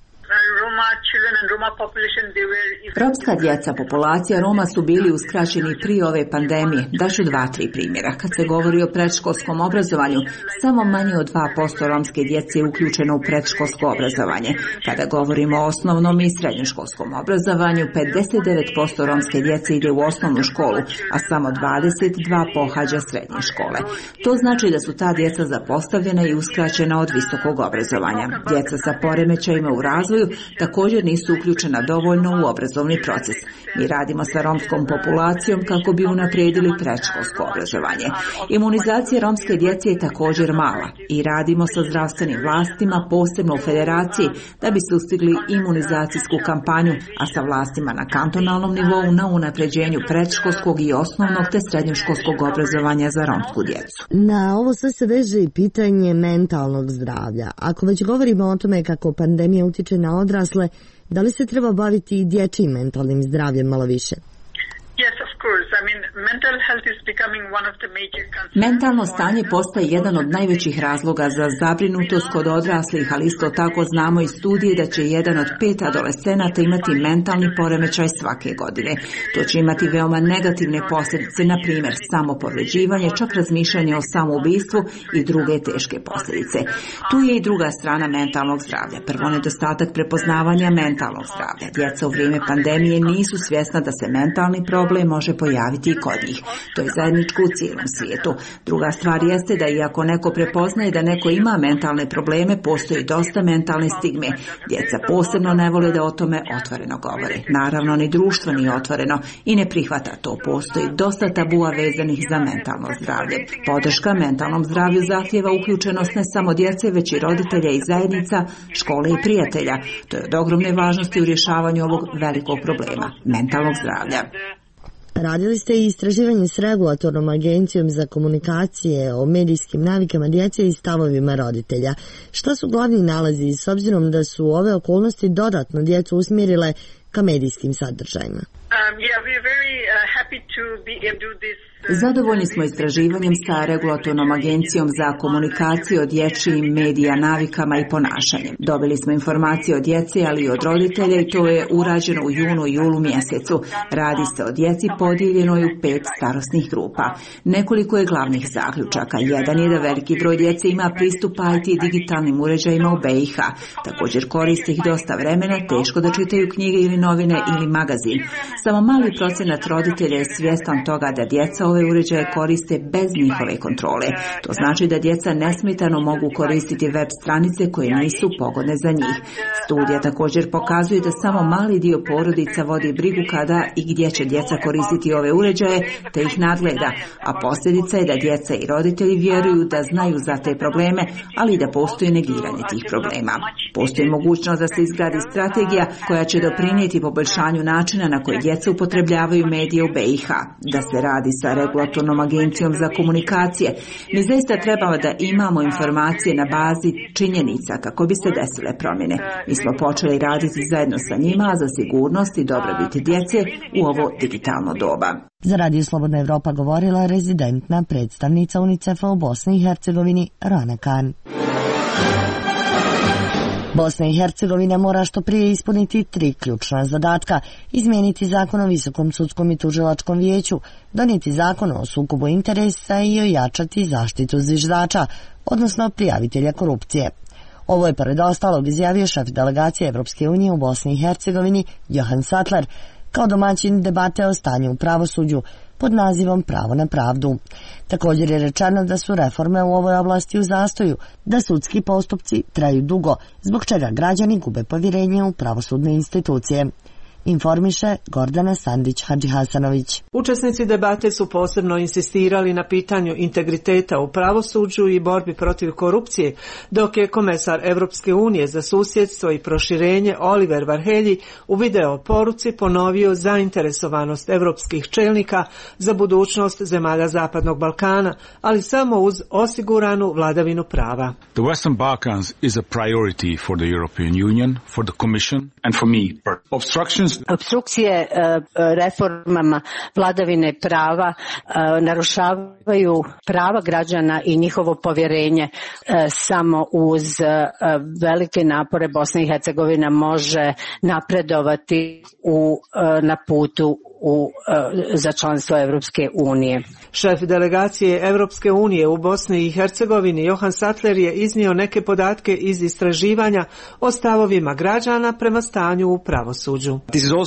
Romska djeca, populacija Roma su bili uskraćeni prije ove pandemije. Daću 2-3 primjera. Kad se govori o predškolskom obrazovanju, samo manje od 2% romske djece je uključeno u predškolsko obrazovanje. Kada govorimo o osnovnom i srednjoškolskom obrazovanju, 59% romske djece ide u osnovnu školu, a samo 22% pohađa srednje škole. To znači da su ta djeca zapostavljena i uskraćena od visokog obrazovanja. Djeca sa poremećajima u razvoju također nisu uključena dovoljno u obrazovni proces. Mi radimo sa romskom populacijom kako bi unaprijedili predškolsko obrazovanje. Imunizacija romske djece je također mala i radimo sa zdravstvenim vlastima, posebno u federaciji, da bi sustigli imunizacijsku kampanju, a sa vlastima na kantonalnom nivou na unapređenju predškolskog i osnovnog te srednjoškolskog obrazovanja za romsku djecu. Na ovo sve se veže i pitanje mentalnog zdravlja. Ako već govorimo o tome kako pandemija utiče na odrasle, da li se treba baviti i dječjim mentalnim zdravljem malo više? yes, of course. I mean, mental health is becoming one of the major concerns. Mentalno stanje postaje jedan od najvećih razloga za zabrinutost kod odraslih, ali isto tako znamo iz studije da će 1 od 5 adolescenata imati mentalni poremećaj svake godine. To će imati veoma negativne posljedice, na primjer samopovređivanje, čak razmišljanje o samoubistvu i druge teške posljedice. Tu je i druga strana mentalnog zdravlja. Prvo, nedostatak prepoznavanja mentalnog zdravlja. Djeca u vrijeme pandemije nisu svjesna da se mentalni problem može pojaviti pojaviti i kod njih. To je zajedničko u cijelom svijetu. Druga stvar jeste da iako neko prepoznaje da neko ima mentalne probleme, postoji dosta mentalne stigme. Djeca posebno ne vole da o tome otvoreno govore. Naravno, ni društvo nije otvoreno i ne prihvata to. Postoji dosta tabua vezanih za mentalno zdravlje. Podrška mentalnom zdravlju zahtijeva uključenost ne samo djece, već i roditelja i zajednica, škole i prijatelja. To je od ogromne važnosti u rješavanju ovog velikog problema, mentalnog zdravlja. Radili ste i istraživanje s regulatornom agencijom za komunikacije o medijskim navikama djece i stavovima roditelja. Šta su glavni nalazi s obzirom da su ove okolnosti dodatno djecu usmjerile ka medijskim sadržajima? Zadovoljni smo istraživanjem sa regulatornom agencijom za komunikaciju o dječjim medija navikama i ponašanjem. Dobili smo informacije od djece, ali i od roditelja i to je urađeno u junu i julu mjesecu. Radi se o djeci podijeljenoj u 5 starosnih grupa. Nekoliko je glavnih zaključaka. Jedan je da veliki broj djece ima pristup IT digitalnim uređajima u BiH. Također koriste ih dosta vremena, teško da čitaju knjige ili novine ili magazin. Samo mali procenat roditelja je svjestan toga da djeca ove uređaje koriste bez njihove kontrole. To znači da djeca nesmetano mogu koristiti web stranice koje nisu pogodne za njih. Studija također pokazuje da samo mali dio porodica vodi brigu kada i gdje će djeca koristiti ove uređaje, te ih nadgleda, a posljedica je da djeca i roditelji vjeruju da znaju za te probleme, ali i da postoji negiranje tih problema. Postoji mogućnost da se izgradi strategija koja će doprinijeti poboljšanju načina na koji djeca upotrebljavaju medije u BiH. Da se radi sa regulatornom agencijom za komunikacije. Mi zaista trebamo da imamo informacije na bazi činjenica kako bi se desile promjene. Mi smo počeli raditi zajedno sa njima za sigurnost i dobrobit djece u ovo digitalno doba. Za Radio Slobodna Evropa govorila rezidentna predstavnica UNICEF-a u Bosni i Hercegovini Rana Khan. Bosna i Hercegovina mora što prije ispuniti 3 ključna zadatka: izmijeniti zakon o Visokom sudskom i tužilačkom vijeću, donijeti zakon o sukobu interesa i ojačati zaštitu zviždača, odnosno prijavitelja korupcije. Ovo je pored ostalog izjavio šef delegacije Evropske unije u Bosni i Hercegovini Johan Sattler kao domaćin debate o stanju u pravosuđu pod nazivom Pravo na pravdu. Također je rečeno da su reforme u ovoj oblasti u zastoju, da sudski postupci traju dugo, zbog čega građani gube povjerenje u pravosudne institucije. Informiše Gordana Sandić-Hadžihasanović. Učesnici debate su posebno insistirali na pitanju integriteta u pravosuđu i borbi protiv korupcije, dok je komesar Evropske unije za susjedstvo i proširenje Oliver Varhelji u video poruci ponovio zainteresovanost evropskih čelnika za budućnost zemalja Zapadnog Balkana, ali samo uz osiguranu vladavinu prava. The Western Balkans is a priority for the European Union, for the Commission and for me. Opstrukcije reformama vladavine prava narušavaju prava građana i njihovo povjerenje. Samo uz velike napore Bosna i Hercegovina može napredovati na putu za članstvo Evropske unije. Šef delegacije Evropske unije u Bosni i Hercegovini Johan Sattler je iznio neke podatke iz istraživanja o stavovima građana prema stanju u pravosuđu.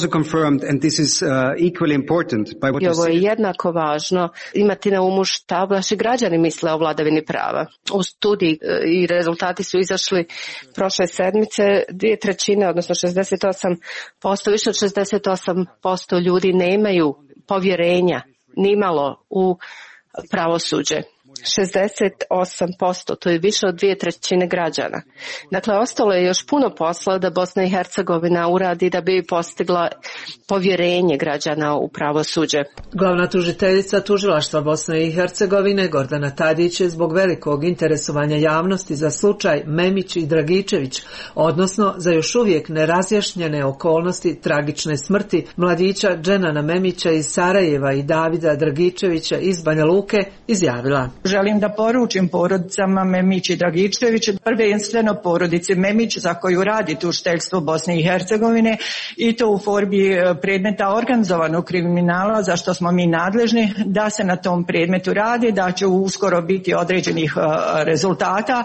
I ovo je jednako važno imati na umu šta vaši građani misle o vladavini prava. U studiji i rezultati su izašli prošle sedmice, 2/3, odnosno 68%, više od 68% ljudi nemaju povjerenja nimalo u pravosuđe. 68%, to je više od 2/3 građana. Dakle, ostalo je još puno posla da Bosna i Hercegovina uradi da bi postigla povjerenje građana u pravosuđe. Glavna tužiteljica tužilaštva Bosne i Hercegovine Gordana Tadić je zbog velikog interesovanja javnosti za slučaj Memić i Dragičević, odnosno za još uvijek nerazjašnjene okolnosti tragične smrti mladića Dženana Memića iz Sarajeva i Davida Dragičevića iz Banja Luke, izjavila: Želim da poručim porodicama Memić i Dragičević, prvenstveno porodice Memić za koju radi tužiteljstvo Bosne i Hercegovine i to u formi predmeta organizovanog kriminala za što smo mi nadležni, da se na tom predmetu radi, da će uskoro biti određenih rezultata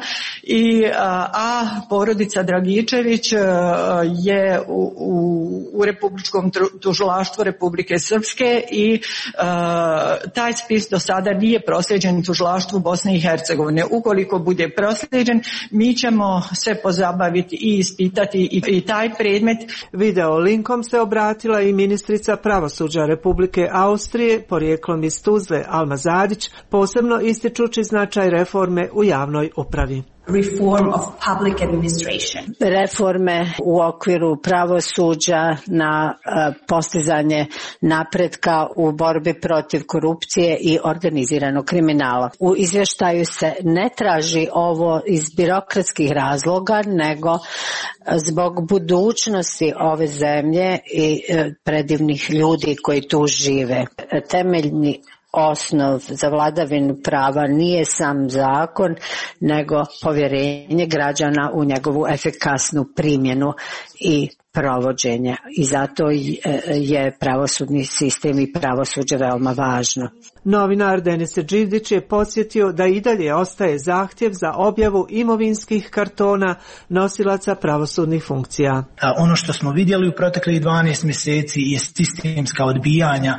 a porodica Dragičević je u Republičkom tužilaštvu Republike Srpske i taj spis do sada nije proslijeđen tužilaštvu Bosne i Hercegovine. Ukoliko bude proslijeđen, mi ćemo se pozabaviti i ispitati i taj predmet. Video linkom se obratila i ministrica pravosuđa Republike Austrije, porijeklom iz Tuzle, Alma Zadić, posebno ističući značaj reforme u javnoj upravi. Reform of public administration. Reforme u okviru pravosuđa na postizanje napretka u borbi protiv korupcije i organiziranog kriminala. U izvještaju se ne traži ovo iz birokratskih razloga, nego zbog budućnosti ove zemlje i predivnih ljudi koji tu žive. Temeljni osnov za vladavinu prava nije sam zakon, nego povjerenje građana u njegovu efikasnu primjenu i provođenje. I zato je pravosudni sistem i pravosuđe veoma važno. Novinar Denis Džidić je podsjetio da i dalje ostaje zahtjev za objavu imovinskih kartona nosilaca pravosudnih funkcija. Ono što smo vidjeli u proteklih 12 mjeseci je sistemska odbijanja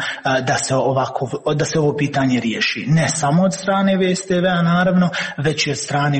da se ovo pitanje riješi. Ne samo od strane VSTV-a naravno, već i od strane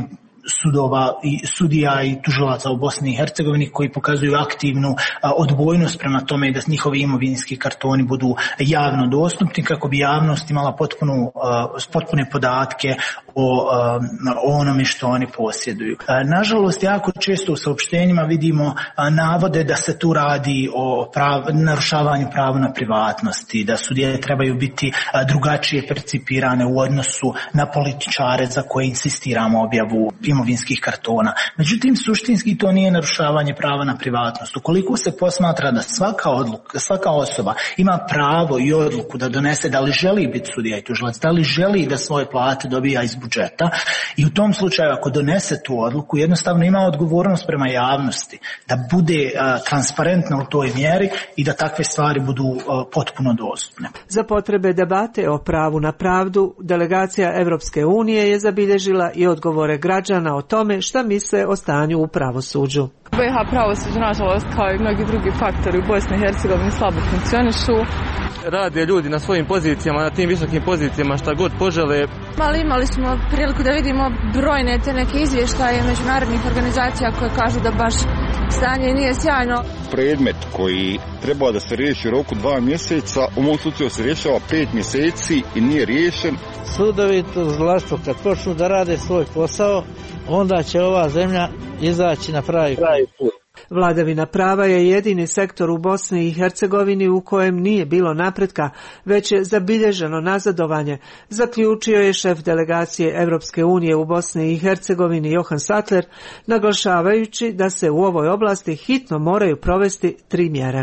sudija i tužilaca u Bosni i Hercegovini koji pokazuju aktivnu odbojnost prema tome da njihovi imovinski kartoni budu javno dostupni kako bi javnost imala potpune podatke o onome što oni posjeduju. Nažalost, jako često u saopštenjima vidimo navode da se tu radi o narušavanju prava na privatnosti, da sudije trebaju biti drugačije percipirane u odnosu na političare za koje insistiramo objavu imovinskih kartona. Međutim, suštinski to nije narušavanje prava na privatnost. Ukoliko se posmatra da svaka osoba ima pravo i odluku da donese da li želi biti sudija i tužilac, da li želi da svoje plate dobija iz budžeta i u tom slučaju ako donese tu odluku jednostavno ima odgovornost prema javnosti da bude transparentna u toj mjeri i da takve stvari budu potpuno dostupne. Za potrebe debate o pravu na pravdu, delegacija Evropske unije je zabilježila i odgovore građana o tome šta misle o stanju u pravosuđu. BiH pravosuđe, nažalost, kao i mnogi drugi faktori u Bosni i Hercegovini slabo funkcionišu. Rade ljudi na svojim pozicijama, na tim visokim pozicijama šta god požele. Ali imali smo priliku da vidimo brojne te neke izvještaje međunarodnih organizacija koje kažu da baš stanje nije sjajno. Predmet koji treba da se riješi u roku 2 mjeseca, u mom slučaju se rješava 5 mjeseci i nije riješen. Sudovi, tužilaštvo kad počnu da rade svoj posao, onda će ova zemlja izaći na pravi put. Vladavina prava je jedini sektor u Bosni i Hercegovini u kojem nije bilo napretka, već je zabilježeno nazadovanje, zaključio je šef delegacije Evropske unije u Bosni i Hercegovini Johan Sattler, naglašavajući da se u ovoj oblasti hitno moraju provesti 3 mjere.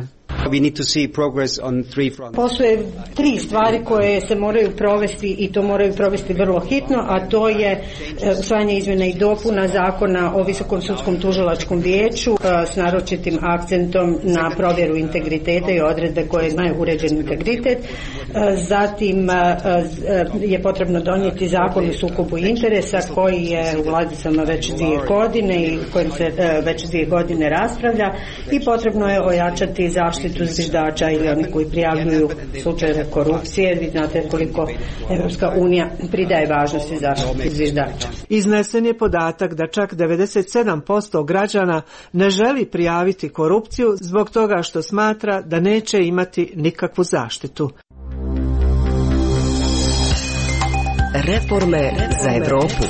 Postoje 3 stvari koje se moraju provesti i to moraju provesti vrlo hitno, a to je usvajanje izmjena i dopuna zakona o Visokom sudskom tužilačkom vijeću s naročitim akcentom na provjeru integriteta i odredbe koje znaju uređen integritet. Zatim je potrebno donijeti zakon o sukobu interesa koji je u ladicama već 2 godine i kojim se već 2 godine raspravlja i potrebno je ojačati zaštitu zviždača ili oni koji prijavljuju slučajeve korupcije. Vi znate koliko Evropska unija pridaje važnosti zaštiti zviždača. Iznesen je podatak da čak 97% građana ne želi prijaviti korupciju zbog toga što smatra da neće imati nikakvu zaštitu. Reforme za Evropu.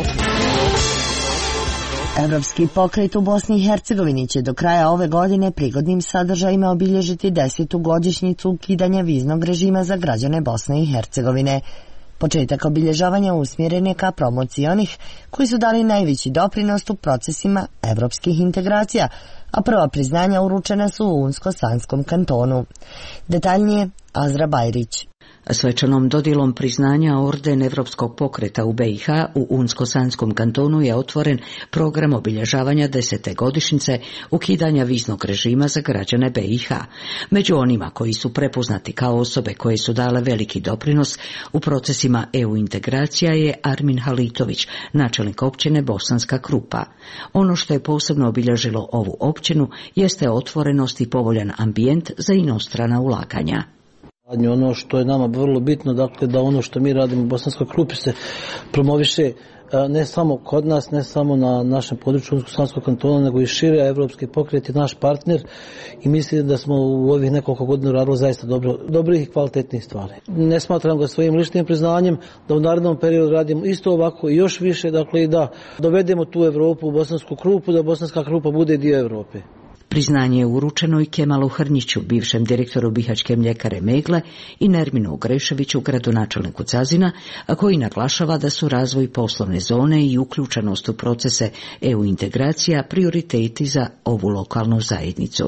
Evropski pokret u Bosni i Hercegovini će do kraja ove godine prigodnim sadržajima obilježiti 10. godišnjicu ukidanja viznog režima za građane Bosne i Hercegovine. Početak obilježavanja usmjeren je ka promociji onih koji su dali najveći doprinos u procesima evropskih integracija, a prva priznanja uručena su u Unsko-Sanskom kantonu. Detaljnije Azra Bajrić. Svečanom dodjelom priznanja orden Evropskog pokreta u BiH u Unsko-Sanskom kantonu je otvoren program obilježavanja 10. godišnjice ukidanja viznog režima za građane BiH. Među onima koji su prepoznati kao osobe koje su dale veliki doprinos u procesima EU integracija je Armin Halitović, načelnik općine Bosanska Krupa. Ono što je posebno obilježilo ovu općinu jeste otvorenost i povoljan ambijent za inostrana ulaganja. Ono što je nama vrlo bitno, dakle, da ono što mi radimo u Bosanskoj Krupi se promoviše ne samo kod nas, ne samo na našem području Unsko-Sanskog kantona, nego i šire. Evropski pokret je naš partner i mislim da smo u ovih nekoliko godina radili zaista dobrih i kvalitetnih stvari. Ne smatram ga svojim ličnim priznanjem da u narednom periodu radimo isto ovako i još više, dakle, i da dovedemo tu Evropu u Bosansku Krupu, da Bosanska Krupa bude dio Evrope. Priznanje je uručeno i Kemalu Hrnjiću, bivšem direktoru Bihaćke mljekare Megle, i Nerminu Greševiću, gradonačelniku Cazina, a koji naglašava da su razvoj poslovne zone i uključenost u procese EU integracija prioriteti za ovu lokalnu zajednicu.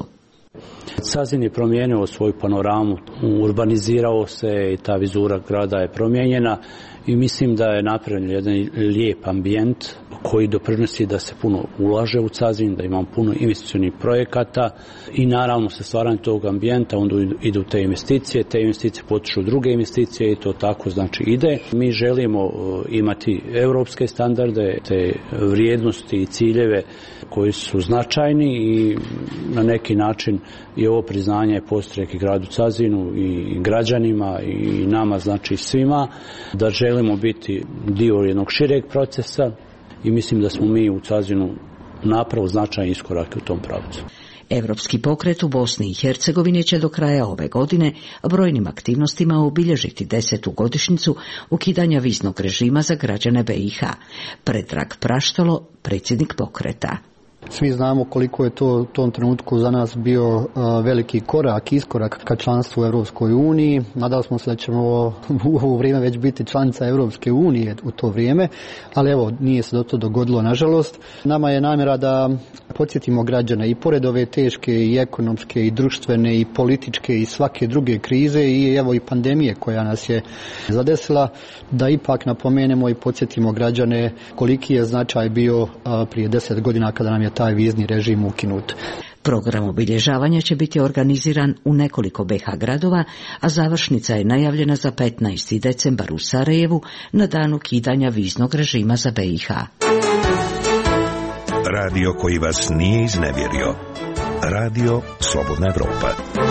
Cazin je promijenio svoju panoramu, urbanizirao se i ta vizura grada je promijenjena i mislim da je napravljen jedan lijep ambijent koji doprinosi da se puno ulaže u Cazin, da imamo puno investicionih projekata i naravno sa stvaranjem tog ambijenta onda idu te investicije potiču druge investicije i to tako znači ide. Mi želimo imati europske standarde, te vrijednosti i ciljeve koji su značajni i na neki način i ovo priznanje postrek i gradu Cazinu i građanima i nama, znači svima, da želimo biti dio jednog šireg procesa i mislim da smo mi u Cazinu napravili značajne iskorake u tom pravcu. Evropski pokret u Bosni i Hercegovini će do kraja ove godine brojnim aktivnostima obilježiti 10. godišnjicu ukidanja viznog režima za građane BiH. Predrag Praštalo, predsjednik pokreta. Svi znamo koliko je to u tom trenutku za nas bio veliki iskorak ka članstvu u Europskoj uniji. Nadali smo se da ćemo u ovo vrijeme već biti članica Europske unije u to vrijeme, ali evo, nije se do to dogodilo, nažalost. Nama je namjera da podsjetimo građane i pored ove teške i ekonomske i društvene i političke i svake druge krize i evo i pandemije koja nas je zadesila, da ipak napomenemo i podsjetimo građane koliki je značaj bio prije 10 godina kada nam je taj vizni režim ukinut. Program obilježavanja će biti organiziran u nekoliko BiH gradova, a završnica je najavljena za 15. decembar u Sarajevu na dan ukidanja viznog režima za BiH. Radio koji vas nije iznevjerio. Radio Slobodna Evropa.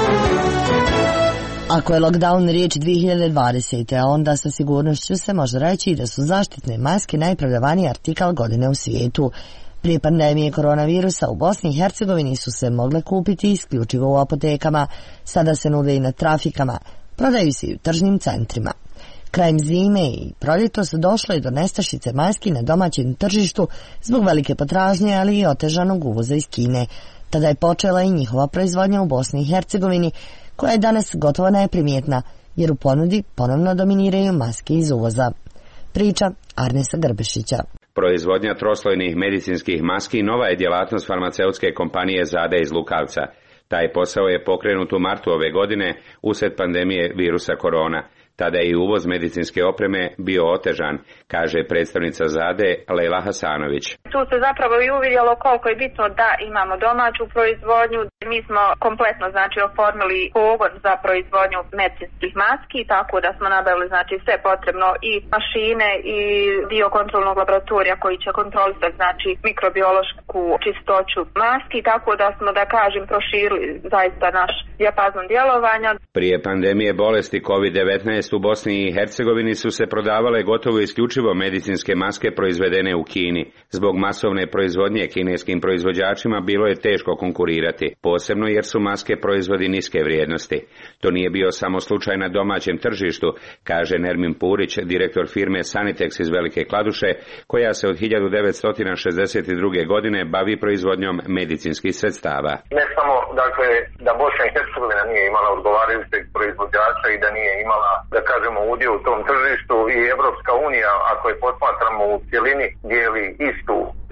Ako je lockdown riječ 2020. a onda sa sigurnošću se može reći da su zaštitne maske najprodavaniji artikal godine u svijetu. Prije pandemije koronavirusa u Bosni i Hercegovini su se mogle kupiti isključivo u apotekama, sada se nude i na trafikama, prodaju se i u tržnim centrima. Krajem zime i proljetos došlo je do nestašice maski na domaćem tržištu zbog velike potražnje, ali i otežanog uvoza iz Kine. Tada je počela i njihova proizvodnja u Bosni i Hercegovini, koja je danas gotovo neprimjetna, jer u ponudi ponovno dominiraju maske iz uvoza. Priča Arnesa Grbešića. Proizvodnja troslojnih medicinskih maski nova je djelatnost farmaceutske kompanije Zade iz Lukavca. Taj posao je pokrenut u martu ove godine usred pandemije virusa korona. Tada je i uvoz medicinske opreme bio otežan, kaže predstavnica Zade Lejla Hasanović. Tu se zapravo i uvidjelo koliko je bitno da imamo domaću proizvodnju. Mi smo kompletno oformili pogon za proizvodnju medicinskih maski, tako da smo nabavili sve potrebno i mašine i dio kontrolnog laboratorija koji će kontrolisati mikrobiološku čistoću maski, tako da smo, da kažem, proširili zaista naš dijapazon djelovanja. Prije pandemije bolesti COVID-19 u Bosni i Hercegovini su se prodavale gotovo isključivo medicinske maske proizvedene u Kini. Zbog masovne proizvodnje kineskim proizvođačima bilo je teško konkurirati, posebno jer su maske proizvodi niske vrijednosti. To nije bio samo slučaj na domaćem tržištu, kaže Nermin Purić, direktor firme Sanitex iz Velike Kladuše, koja se od 1962. godine bavi proizvodnjom medicinskih sredstava. Ne samo, da Bosna i Hercegovina nije imala odgovarajućeg proizvođača i da nije imala, da kažemo, udio u tom tržištu, i Evropska unija, ako je posmatramo u cjelini, dijeli istu,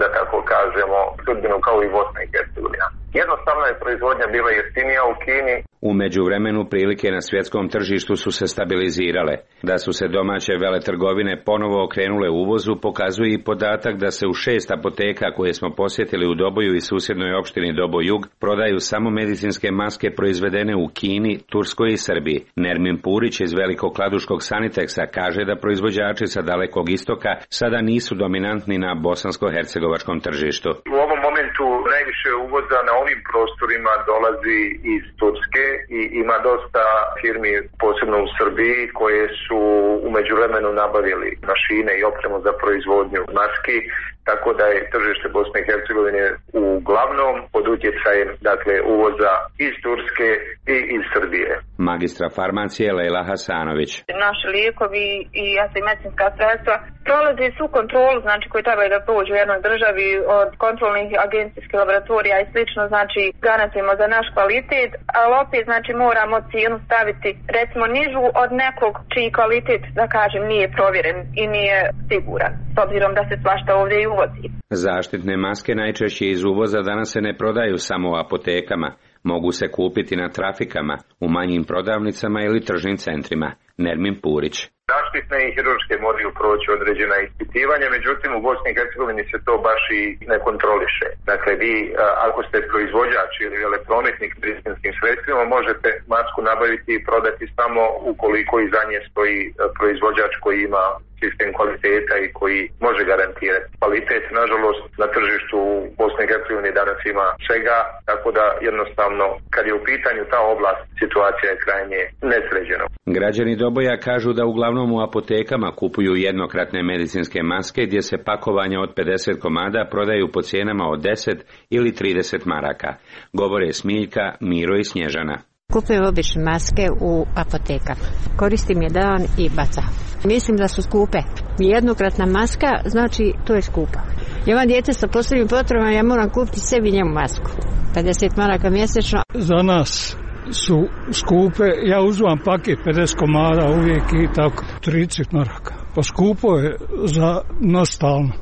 da tako kažemo, sudbinu kao i Bosna i Hercegovina. Jednostavno je proizvodnja bila jeftinija u Kini. U međuvremenu prilike na svjetskom tržištu su se stabilizirale. Da su se domaće veletrgovine ponovo okrenule uvozu pokazuje i podatak da se u 6 apoteka koje smo posjetili u Doboju i susjednoj opštini Doboj Jug prodaju samo medicinske maske proizvedene u Kini, Turskoj i Srbiji. Nermin Purić iz Velikog Kladuškog Saniteksa kaže da proizvođači sa Dalekog Istoka sada nisu dominantni na bosansko-hercegovačkom tržištu. U ovom momentu najviše uvoza na ovim prostorima dolazi iz Turske i ima dosta firmi, posebno u Srbiji, koje su u međuvremenu nabavili mašine i opremu za proizvodnju maski, tako da je tržište Bosne i Hercegovine uglavnom pod utjecajem uvoza iz Turske i iz Srbije. Magistra farmacije Lejla Hasanović. Naši lijekovi i medicinska sredstva prolaze svu kontrolu, znači koji trebaju da prođu u jednoj državi od kontrolnih agencijskih laboratorija i slično, znači garantujemo za naš kvalitet, ali opet znači moramo cijenu staviti recimo nižu od nekog čiji kvalitet, da kažem, nije provjeren i nije siguran, s obzirom da se svašta ovdje i uvozi. Zaštitne maske najčešće iz uvoza danas se ne prodaju samo u apotekama. Mogu se kupiti na trafikama, u manjim prodavnicama ili tržnim centrima. Nermin Purić. Zaštitne i hirurške moraju proći određena ispitivanja, međutim u Bosni i Hercegovini se to baš i ne kontroliše. Dakle, vi ako ste proizvođač ili veleprometnik medicinskim sredstvima, možete masku nabaviti i prodati samo ukoliko iza nje stoji proizvođač koji ima sistem kvaliteta i koji može garantirati kvalitet. Nažalost, na tržištu u Bosni i Hercegovini danas ima svega, tako da jednostavno kad je u pitanju ta oblast, situacija je krajnje nesređena. Građani Doboja kažu da uglavnom u apotekama kupuju jednokratne medicinske maske gdje se pakovanja od 50 komada prodaju po cijenama od 10 ili 30 maraka. Govore Smiljka, Miro i Snježana. Kupujem obične maske u apoteka. Koristim je dan i bacam. Mislim da su skupe. Jednokratna maska, znači to je skupa. Ja imam dijete sa posebnim potrebama, ja moram kupiti sebi njemu masku. 50 maraka mjesečno. Za nas su skupe, ja uzimam paket 50 komada uvijek i tako 30 maraka. Pa skupo je za nas stalno.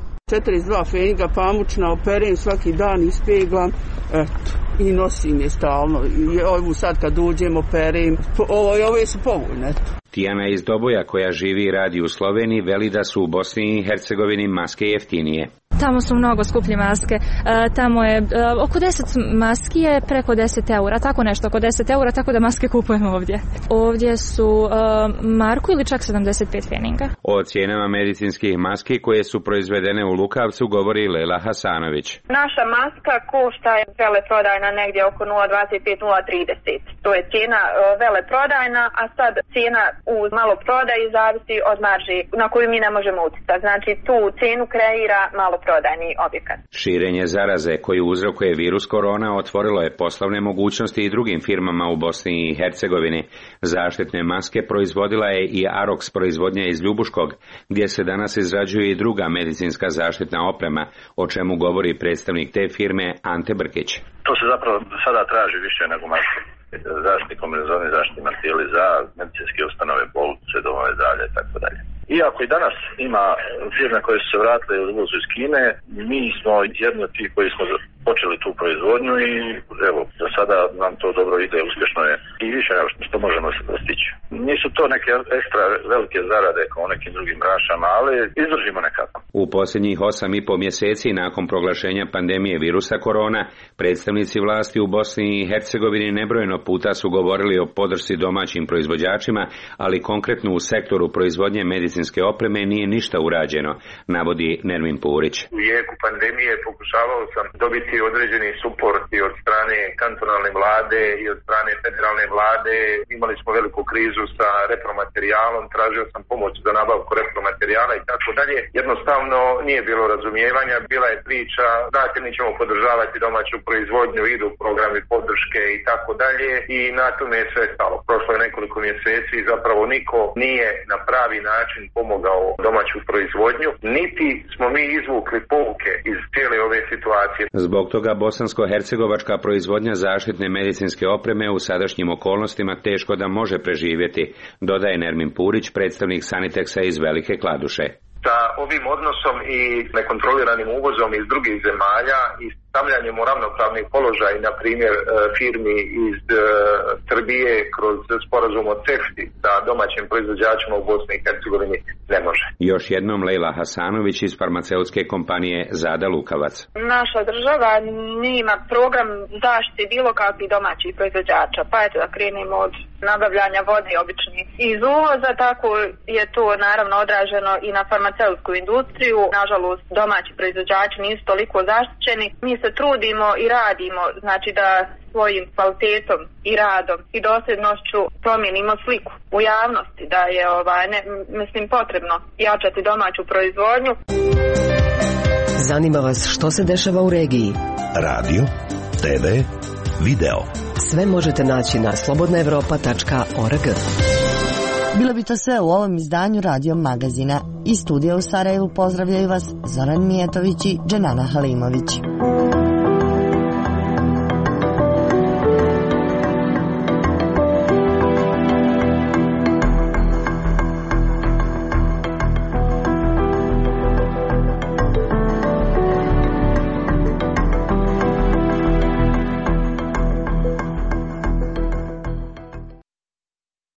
42 feninga pamučna, operem svaki dan, ispeglam, i nosim je stalno. I ovu sad kad uđem, operem, ove su povoljne. Tijana iz Doboja, koja živi i radi u Sloveniji, veli da su u Bosni i Hercegovini maske jeftinije. Tamo su mnogo skuplje maske, tamo je oko 10 maski je preko 10 eura, tako nešto, oko 10 eura, tako da maske kupujemo ovdje. Ovdje su marku ili čak 75 feninga. O cijenama medicinskih maski koje su proizvedene u Lukavcu govori Lela Hasanović. Naša maska košta je veleprodajna negdje oko 0,25-0,30. To je cijena veleprodajna, a sad cijena u maloprodaji zavisi od marži na koju mi ne možemo utjecati. Znači tu cijenu kreira maloprodajni objekat. Širenje zaraze koju uzrokuje virus korona otvorilo je poslovne mogućnosti i drugim firmama u Bosni i Hercegovini. Zaštitne maske proizvodila je i Arox proizvodnja iz Ljubuškog, gdje se danas izrađuje i druga medicinska zaštitna oprema, o čemu govori predstavnik te firme Ante Brkić. To se zapravo sada traži više nego maske. Zaštitni kombinezoni, zaštitni materijali za medicinske ustanove, bolnice, domove zdravlja i tako dalje. Iako i danas ima firme koje su se vratile u uvozu iz Kine, mi smo jedni od tih koji smo počeli tu proizvodnju i evo, za sada nam to dobro ide, uspješno je i više nego što možemo stići. Nisu to neke ekstra velike zarade kao u nekim drugim branšama, ali izdržimo nekako. U posljednjih 8,5 mjeseci nakon proglašenja pandemije virusa korona, predstavnici vlasti u Bosni i Hercegovini nebrojeno puta su govorili o podršci domaćim proizvođačima, ali konkretno u sektoru proizvodnje medicinske opreme nije ništa urađeno, navodi Nermin Purić. U jeku pandemije pokušavao sam dobiti određeni suport i od strane kantonalne vlade i od strane federalne vlade. Imali smo veliku krizu sa repromaterijalom, tražio sam pomoć za nabavku repromaterijala i tako dalje. Jednostavno nije bilo razumijevanja, bila je priča, znate, mi ćemo podržavati domaću proizvodnju, idu programi podrške i tako dalje i na tome je sve stalo. Prošlo je nekoliko mjeseci i zapravo niko nije na pravi način pomogao domaću proizvodnju, niti smo mi izvukli pouke iz cijele ove situacije. Zbog toga bosansko-hercegovačka proizvodnja zaštitne medicinske opreme u sadašnjim okolnostima teško da može preživjeti, dodaje Nermin Purić, predstavnik Saniteksa iz Velike Kladuše. Sa ovim odnosom i nekontroliranim uvozom iz drugih zemalja i stavljanjem u ravnopravni položaj, na primjer, firmi iz Srbije kroz sporazum o CEFTA sa domaćim proizvođačima u Bosni i Hercegovini ne može. Još jednom Lejla Hasanović iz farmaceutske kompanije Zada Lukavac. Naša država nema program zaštite bilo kakvih domaćih proizvođača, pa eto da krenemo od nabavljanja vode običnih iz uvoza, tako je to naravno odraženo i na farmaceutsku industriju. Nažalost, domaći proizvođači nisu toliko zaštićeni. Mi se trudimo i radimo, znači da svojim kvalitetom i radom i dosljednošću promijenimo sliku u javnosti, da je potrebno jačati domaću proizvodnju. Zanima vas što se dešava u regiji? Radio, TV, video. Sve možete naći na slobodnaevropa.org. Bilo bi to sve u ovom izdanju Radio Magazina. Iz studija u Sarajevu pozdravljaju vas Zoran Mijetović i Dženana Halimović.